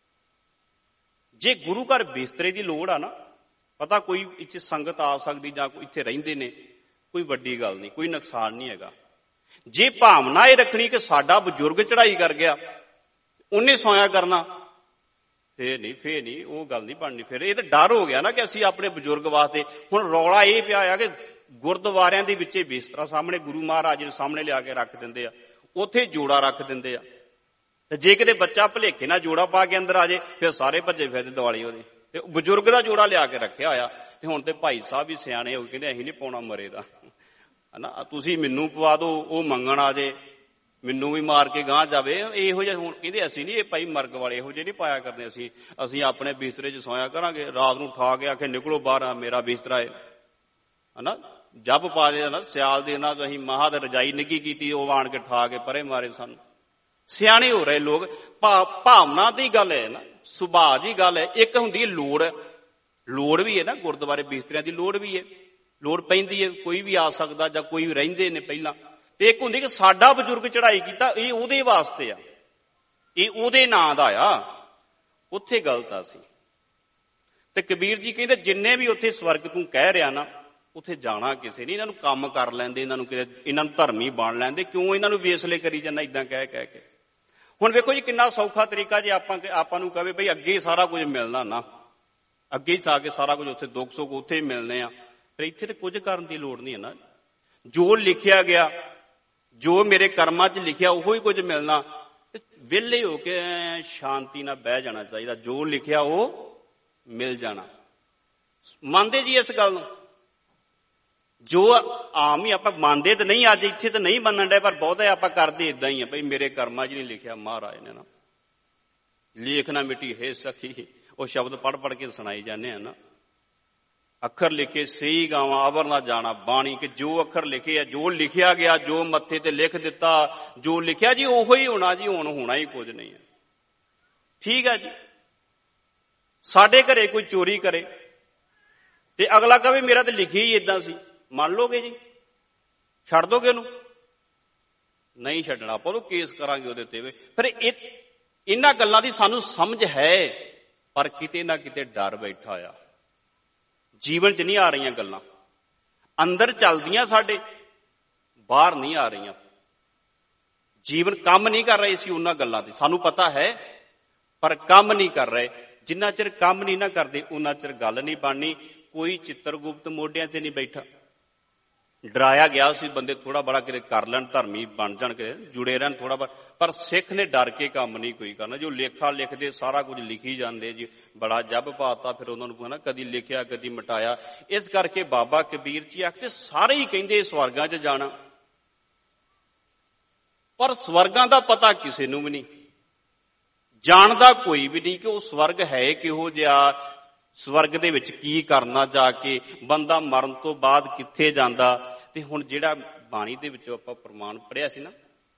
ਜੇ ਗੁਰੂ ਘਰ ਬਿਸਤਰੇ ਦੀ ਲੋੜ ਆ ਨਾ, ਪਤਾ ਕੋਈ ਇੱਥੇ ਸੰਗਤ ਆ ਸਕਦੀ ਜਾਂ ਕੋਈ ਇੱਥੇ ਰਹਿੰਦੇ ਨੇ, ਕੋਈ ਵੱਡੀ ਗੱਲ ਨਹੀਂ, ਕੋਈ ਨੁਕਸਾਨ ਨਹੀਂ ਹੈਗਾ। ਜੇ ਭਾਵਨਾ ਇਹ ਰੱਖਣੀ ਕਿ ਸਾਡਾ ਬਜ਼ੁਰਗ ਚੜ੍ਹਾਈ ਕਰ ਗਿਆ, ਉਹਨੇ ਸੌਂਇਆ ਕਰਨਾ, ਫੇਰ ਨਹੀਂ ਉਹ ਗੱਲ ਨਹੀਂ ਬਣਨੀ। ਫਿਰ ਇਹ ਤਾਂ ਡਰ ਹੋ ਗਿਆ ਨਾ ਕਿ ਅਸੀਂ ਆਪਣੇ ਬਜ਼ੁਰਗ ਵਾਸਤੇ। ਹੁਣ ਰੌਲਾ ਇਹ ਪਿਆ ਆ ਕਿ ਗੁਰਦੁਆਰਿਆਂ ਦੇ ਵਿੱਚ ਬਿਸਤਰਾ ਸਾਹਮਣੇ ਗੁਰੂ ਮਹਾਰਾਜ ਦੇ ਸਾਹਮਣੇ ਲਿਆ ਕੇ ਰੱਖ ਦਿੰਦੇ ਆ, ਉੱਥੇ ਜੋੜਾ ਰੱਖ ਦਿੰਦੇ ਆ। ਤੇ ਜੇ ਕਿਤੇ ਬੱਚਾ ਭੁਲੇਖੇ ਨਾਲ ਜੋੜਾ ਪਾ ਕੇ ਅੰਦਰ ਆ ਜੇ, ਫਿਰ ਸਾਰੇ ਭੱਜੇ ਫਿਰਦੇ ਦਿਵਾਲੀ ਉਹਦੇ। ਤੇ ਬਜ਼ੁਰਗ ਦਾ ਜੋੜਾ ਲਿਆ ਕੇ ਰੱਖਿਆ ਹੋਇਆ। ਤੇ ਹੁਣ ਤੇ ਭਾਈ ਸਾਹਿਬ ਵੀ ਸਿਆਣੇ ਹੋ ਕਹਿੰਦੇ ਅਸੀਂ ਨਹੀਂ ਪਾਉਣਾ ਮਰੇ ਦਾ, ਹਨਾ, ਤੁਸੀਂ ਮੈਨੂੰ ਪਵਾ ਦਿਓ, ਉਹ ਮੰਗਣ ਆ ਜੇ, ਮੈਨੂੰ ਵੀ ਮਾਰ ਕੇ ਗਾਂਹ ਜਾਵੇ। ਇਹੋ ਜਿਹੇ ਹੁਣ ਕਹਿੰਦੇ ਅਸੀਂ ਨਹੀਂ, ਇਹ ਭਾਈ ਮਰਗ ਵਾਲੇ ਇਹੋ ਜਿਹੇ ਨਹੀਂ ਪਾਇਆ ਕਰਦੇ। ਅਸੀਂ ਆਪਣੇ ਬਿਸਤਰੇ 'ਚ ਸੋਇਆ ਕਰਾਂਗੇ, ਰਾਤ ਨੂੰ ਉਠਾ ਕੇ ਆਖੇ ਨਿਕਲੋ ਬਾਹਰ, ਮੇਰਾ ਬਿਸਤਰਾ ਹੈ ਹਨਾ। ਜੱਬ ਪਾ ਦੇ ਨਾ ਸਿਆਲ ਦੇ ਨਾਲ ਅਸੀਂ ਮਹਾਂ ਤੇ ਰਜਾਈ ਨਿੱਘੀ ਕੀਤੀ, ਉਹ ਆਣ ਕੇ ਠਾ ਕੇ ਪਰੇ ਮਾਰੇ ਸਾਨੂੰ। ਸਿਆਣੇ ਹੋ ਰਹੇ ਲੋਕ। ਭਾਵਨਾ ਦੀ ਗੱਲ ਹੈ ਨਾ, ਸੁਭਾਅ ਦੀ ਗੱਲ ਹੈ। ਇੱਕ ਹੁੰਦੀ ਹੈ ਲੋੜ ਵੀ ਹੈ ਨਾ, ਗੁਰਦੁਆਰੇ ਬਿਸਤਰਿਆਂ ਦੀ ਲੋੜ ਵੀ ਹੈ, ਲੋੜ ਪੈਂਦੀ ਹੈ, ਕੋਈ ਵੀ ਆ ਸਕਦਾ ਜਾਂ ਕੋਈ ਰਹਿੰਦੇ ਨੇ ਪਹਿਲਾਂ। ਤੇ ਇੱਕ ਹੁੰਦੀ ਕਿ ਸਾਡਾ ਬਜ਼ੁਰਗ ਚੜ੍ਹਾਈ ਕੀਤਾ, ਇਹ ਉਹਦੇ ਵਾਸਤੇ ਆ, ਇਹ ਉਹਦੇ ਨਾਂ ਦਾ ਆ। ਉੱਥੇ ਗਲਤ ਆ ਸੀ। ਤੇ ਕਬੀਰ ਜੀ ਕਹਿੰਦੇ ਜਿੰਨੇ ਵੀ ਉੱਥੇ ਸਵਰਗ ਤੂੰ ਕਹਿ ਰਿਹਾ ਨਾ, ਉੱਥੇ ਜਾਣਾ ਕਿਸੇ ਨਹੀਂ। ਇਹਨਾਂ ਨੂੰ ਕੰਮ ਕਰ ਲੈਂਦੇ, ਇਹਨਾਂ ਨੂੰ ਧਰਮੀ ਬਣ ਲੈਂਦੇ। ਕਿਉਂ ਇਹਨਾਂ ਨੂੰ ਵੇਸਲੇ ਕਰੀ ਜਾਂਦਾ ਏਦਾਂ ਕਹਿ ਕੇ। ਹੁਣ ਵੇਖੋ ਜੀ ਕਿੰਨਾ ਸੌਖਾ ਤਰੀਕਾ ਜੇ ਆਪਾਂ ਨੂੰ ਕਹੇ ਬਈ ਅੱਗੇ ਸਾਰਾ ਕੁਝ ਮਿਲਣਾ ਨਾ, ਅੱਗੇ ਹੀ ਜਾ ਕੇ ਸਾਰਾ ਕੁਝ ਉੱਥੇ ਦੁੱਖ ਸੁੱਖ ਉੱਥੇ ਹੀ ਮਿਲਣੇ ਆ। ਫਿਰ ਇੱਥੇ ਤੇ ਕੁਝ ਕਰਨ ਦੀ ਲੋੜ ਨਹੀਂ ਹੈ ਨਾ। ਜੋ ਲਿਖਿਆ ਗਿਆ, ਜੋ ਮੇਰੇ ਕਰਮਾਂ 'ਚ ਲਿਖਿਆ ਉਹੋ ਹੀ ਕੁਝ ਮਿਲਣਾ। ਵਿਹਲੇ ਹੋ ਕੇ ਸ਼ਾਂਤੀ ਨਾਲ ਬਹਿ ਜਾਣਾ ਚਾਹੀਦਾ, ਜੋ ਲਿਖਿਆ ਉਹ ਮਿਲ ਜਾਣਾ। ਮੰਨਦੇ ਜੀ ਇਸ ਗੱਲ ਨੂੰ? ਜੋ ਆਮ ਹੀ ਆਪਾਂ ਮੰਨਦੇ ਤਾਂ ਨਹੀਂ, ਅੱਜ ਇੱਥੇ ਤਾਂ ਨਹੀਂ ਮੰਨਣ ਡਏ, ਪਰ ਬਹੁਤੇ ਆਪਾਂ ਕਰਦੇ ਏਦਾਂ ਹੀ ਆ ਬਈ ਮੇਰੇ ਕਰਮਾਂ 'ਚ ਨਹੀਂ ਲਿਖਿਆ ਮਹਾਰਾਜ ਨੇ ਨਾ। ਲੇਖ ਨਾ ਮਿੱਟੀ ਹੈ ਸਖੀ, ਉਹ ਸ਼ਬਦ ਪੜ੍ਹ ਕੇ ਸੁਣਾਈ ਜਾਂਦੇ ਆ ਨਾ। ਅੱਖਰ ਲਿਖੇ ਸਹੀ ਗਾਵਾਂ ਅਵਰ ਨਾ ਜਾਣਾ ਬਾਣੀ, ਕਿ ਜੋ ਅੱਖਰ ਲਿਖੇ ਆ, ਜੋ ਲਿਖਿਆ ਗਿਆ, ਜੋ ਮੱਥੇ ਤੇ ਲਿਖ ਦਿੱਤਾ, ਜੋ ਲਿਖਿਆ ਜੀ ਉਹੋ ਹੀ ਹੋਣਾ ਜੀ। ਹੁਣ ਹੋਣਾ ਹੀ ਕੁਝ ਨਹੀਂ ਹੈ। ਠੀਕ ਹੈ ਜੀ। ਸਾਡੇ ਘਰੇ ਕੋਈ ਚੋਰੀ ਕਰੇ ਤੇ ਅਗਲਾ ਕਹੇ ਮੇਰਾ ਤੇ ਲਿਖਿਆ ਹੀ ਏਦਾਂ ਸੀ, ਮੰਨ ਲੋਗੇ ਜੀ? ਛੱਡ ਦੋਗੇ ਉਹਨੂੰ? ਨਹੀਂ ਛੱਡਣਾ, ਆਪਾਂ ਉਹਨੂੰ ਕੇਸ ਕਰਾਂਗੇ ਉਹਦੇ ਉੱਤੇ। ਫਿਰ ਇਹਨਾਂ ਗੱਲਾਂ ਦੀ ਸਾਨੂੰ ਸਮਝ ਹੈ, ਪਰ ਕਿਤੇ ਨਾ ਕਿਤੇ ਡਰ ਬੈਠਾ ਆ। ਜੀਵਨ 'ਚ ਨਹੀਂ ਆ ਰਹੀਆਂ ਗੱਲਾਂ, ਅੰਦਰ ਚੱਲਦੀਆਂ ਸਾਡੇ, ਬਾਹਰ ਨਹੀਂ ਆ ਰਹੀਆਂ। ਜੀਵਨ ਕੰਮ ਨਹੀਂ ਕਰ ਰਹੇ ਸੀ ਉਹਨਾਂ ਗੱਲਾਂ ਤੇ, ਸਾਨੂੰ ਪਤਾ ਹੈ, ਪਰ ਕੰਮ ਨਹੀਂ ਕਰ ਰਹੇ। ਜਿੰਨਾ ਚਿਰ ਕੰਮ ਨਹੀਂ ਨਾ ਕਰਦੇ ਉਹਨਾਂ ਚਿਰ ਗੱਲ ਨਹੀਂ ਬਣਨੀ। ਕੋਈ ਚਿੱਤਰਗੁਪਤ ਮੋਢਿਆਂ ਤੇ ਨਹੀਂ ਬੈਠਾ। ਡਰਾਇਆ ਗਿਆ ਸੀ ਬੰਦੇ ਥੋੜਾ ਬੜਾ ਕਿਤੇ ਕਰ ਲੈਣ, ਧਰਮੀ ਬਣ ਜਾਣ, ਕੇ ਜੁੜੇ ਰਹਿਣ ਥੋੜਾ ਬਹੁਤ, ਪਰ ਸਿੱਖ ਨੇ ਡਰ ਕੇ ਕੰਮ ਨਹੀਂ ਕੋਈ ਕਰਨਾ। ਜੋ ਲੇਖਾ ਲਿਖਦੇ ਸਾਰਾ ਕੁਝ ਲਿਖੀ ਜਾਂਦੇ ਜੀ, ਬੜਾ ਜੱਬ ਪਾਤਾ। ਫਿਰ ਉਹਨਾਂ ਨੂੰ ਨਾ ਕਦੀ ਲਿਖਿਆ ਕਦੀ ਮਿਟਾਇਆ। ਇਸ ਕਰਕੇ ਬਾਬਾ ਕਬੀਰ ਜੀ ਆਖਦੇ ਸਾਰੇ ਹੀ ਕਹਿੰਦੇ ਸਵਰਗਾਂ 'ਚ ਜਾਣਾ, ਪਰ ਸਵਰਗਾਂ ਦਾ ਪਤਾ ਕਿਸੇ ਨੂੰ ਵੀ ਨਹੀਂ, ਜਾਣਦਾ ਕੋਈ ਵੀ ਨਹੀਂ ਕਿ ਉਹ ਸਵਰਗ ਹੈ ਕਿਹੋ ਜਿਹਾ, ਸਵਰਗ ਦੇ ਵਿੱਚ ਕੀ ਕਰਨਾ ਜਾ ਕੇ, ਬੰਦਾ ਮਰਨ ਤੋਂ ਬਾਅਦ ਕਿੱਥੇ ਜਾਂਦਾ। ਤੇ ਹੁਣ ਜਿਹੜਾ ਬਾਣੀ ਦੇ ਵਿੱਚੋਂ ਆਪਾਂ ਪ੍ਰਮਾਣ ਪੜ੍ਹਿਆ ਸੀ ਨਾ,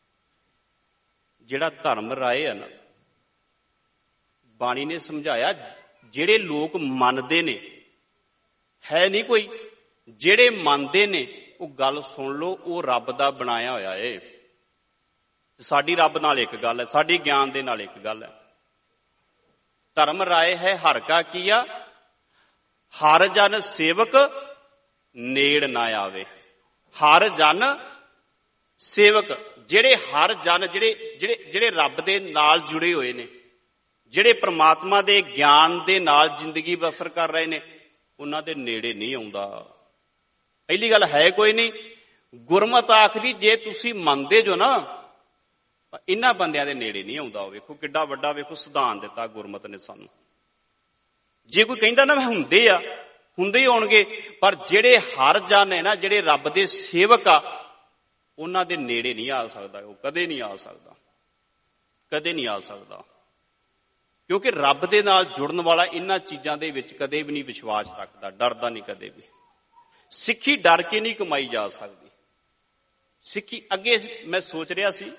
ਜਿਹੜਾ ਧਰਮ ਰਾਏ ਆ ਨਾ, ਬਾਣੀ ਨੇ ਸਮਝਾਇਆ ਜਿਹੜੇ ਲੋਕ ਮੰਨਦੇ ਨੇ, ਹੈ ਨਹੀਂ ਕੋਈ, ਜਿਹੜੇ ਮੰਨਦੇ ਨੇ ਉਹ ਗੱਲ ਸੁਣ ਲਓ, ਉਹ ਰੱਬ ਦਾ ਬਣਾਇਆ ਹੋਇਆ ਏ। ਸਾਡੀ ਰੱਬ ਨਾਲ ਇੱਕ ਗੱਲ ਹੈ, ਸਾਡੀ ਗਿਆਨ ਦੇ ਨਾਲ ਇੱਕ ਗੱਲ ਹੈ। ਧਰਮ ਰਾਏ ਹੈ ਹਰ ਕਾ ਕੀਆ, ਹਰ ਜਨ ਸੇਵਕ ਨੇੜ ਨਾ ਆਵੇ। ਹਰ ਜਨ ਸੇਵਕ, ਜਿਹੜੇ ਹਰ ਜਨ ਜਿਹੜੇ ਰੱਬ ਦੇ ਨਾਲ ਜੁੜੇ ਹੋਏ ਨੇ, ਜਿਹੜੇ ਪ੍ਰਮਾਤਮਾ ਦੇ ਗਿਆਨ ਦੇ ਨਾਲ ਜ਼ਿੰਦਗੀ ਬਸਰ ਕਰ ਰਹੇ ਨੇ, ਉਹਨਾਂ ਦੇ ਨੇੜੇ ਨਹੀਂ ਆਉਂਦਾ। ਪਹਿਲੀ ਗੱਲ ਹੈ ਕੋਈ ਨਹੀਂ। ਗੁਰਮਤਿ ਆਖਦੀ ਜੇ ਤੁਸੀਂ ਮੰਨਦੇ ਜੋ ਨਾ, ਇਹਨਾਂ ਬੰਦਿਆਂ ਦੇ ਨੇੜੇ ਨਹੀਂ ਆਉਂਦਾ। ਵੇਖੋ ਕਿੱਡਾ ਵੱਡਾ, ਵੇਖੋ ਸਿਧਾਂਤ ਦਿੱਤਾ ਗੁਰਮਤਿ ਨੇ ਸਾਨੂੰ। ਜੇ ਕੋਈ ਕਹਿੰਦਾ ਨਾ ਹੁੰਦੇ ਆ, ਹੁੰਦੇ ਹੀ ਹੋਣਗੇ, ਪਰ ਜਿਹੜੇ ਹਰ ਜਨ ਹੈ ਨਾ, ਜਿਹੜੇ ਰੱਬ ਦੇ ਸੇਵਕ ਆ, ਉਹਨਾਂ ਦੇ ਨੇੜੇ ਨਹੀਂ ਆ ਸਕਦਾ। ਉਹ ਕਦੇ ਨਹੀਂ ਆ ਸਕਦਾ, ਕਦੇ ਨਹੀਂ ਆ ਸਕਦਾ। ਕਿਉਂਕਿ ਰੱਬ ਦੇ ਨਾਲ ਜੁੜਨ ਵਾਲਾ ਇਹਨਾਂ ਚੀਜ਼ਾਂ ਦੇ ਵਿੱਚ ਕਦੇ ਵੀ ਨਹੀਂ ਵਿਸ਼ਵਾਸ ਰੱਖਦਾ, ਡਰਦਾ ਨਹੀਂ ਕਦੇ ਵੀ। ਸਿੱਖੀ ਡਰ ਕੇ ਨਹੀਂ ਕਮਾਈ ਜਾ ਸਕਦੀ। ਸਿੱਖੀ ਅੱਗੇ ਮੈਂ ਸੋਚ ਰਿਹਾ ਸੀ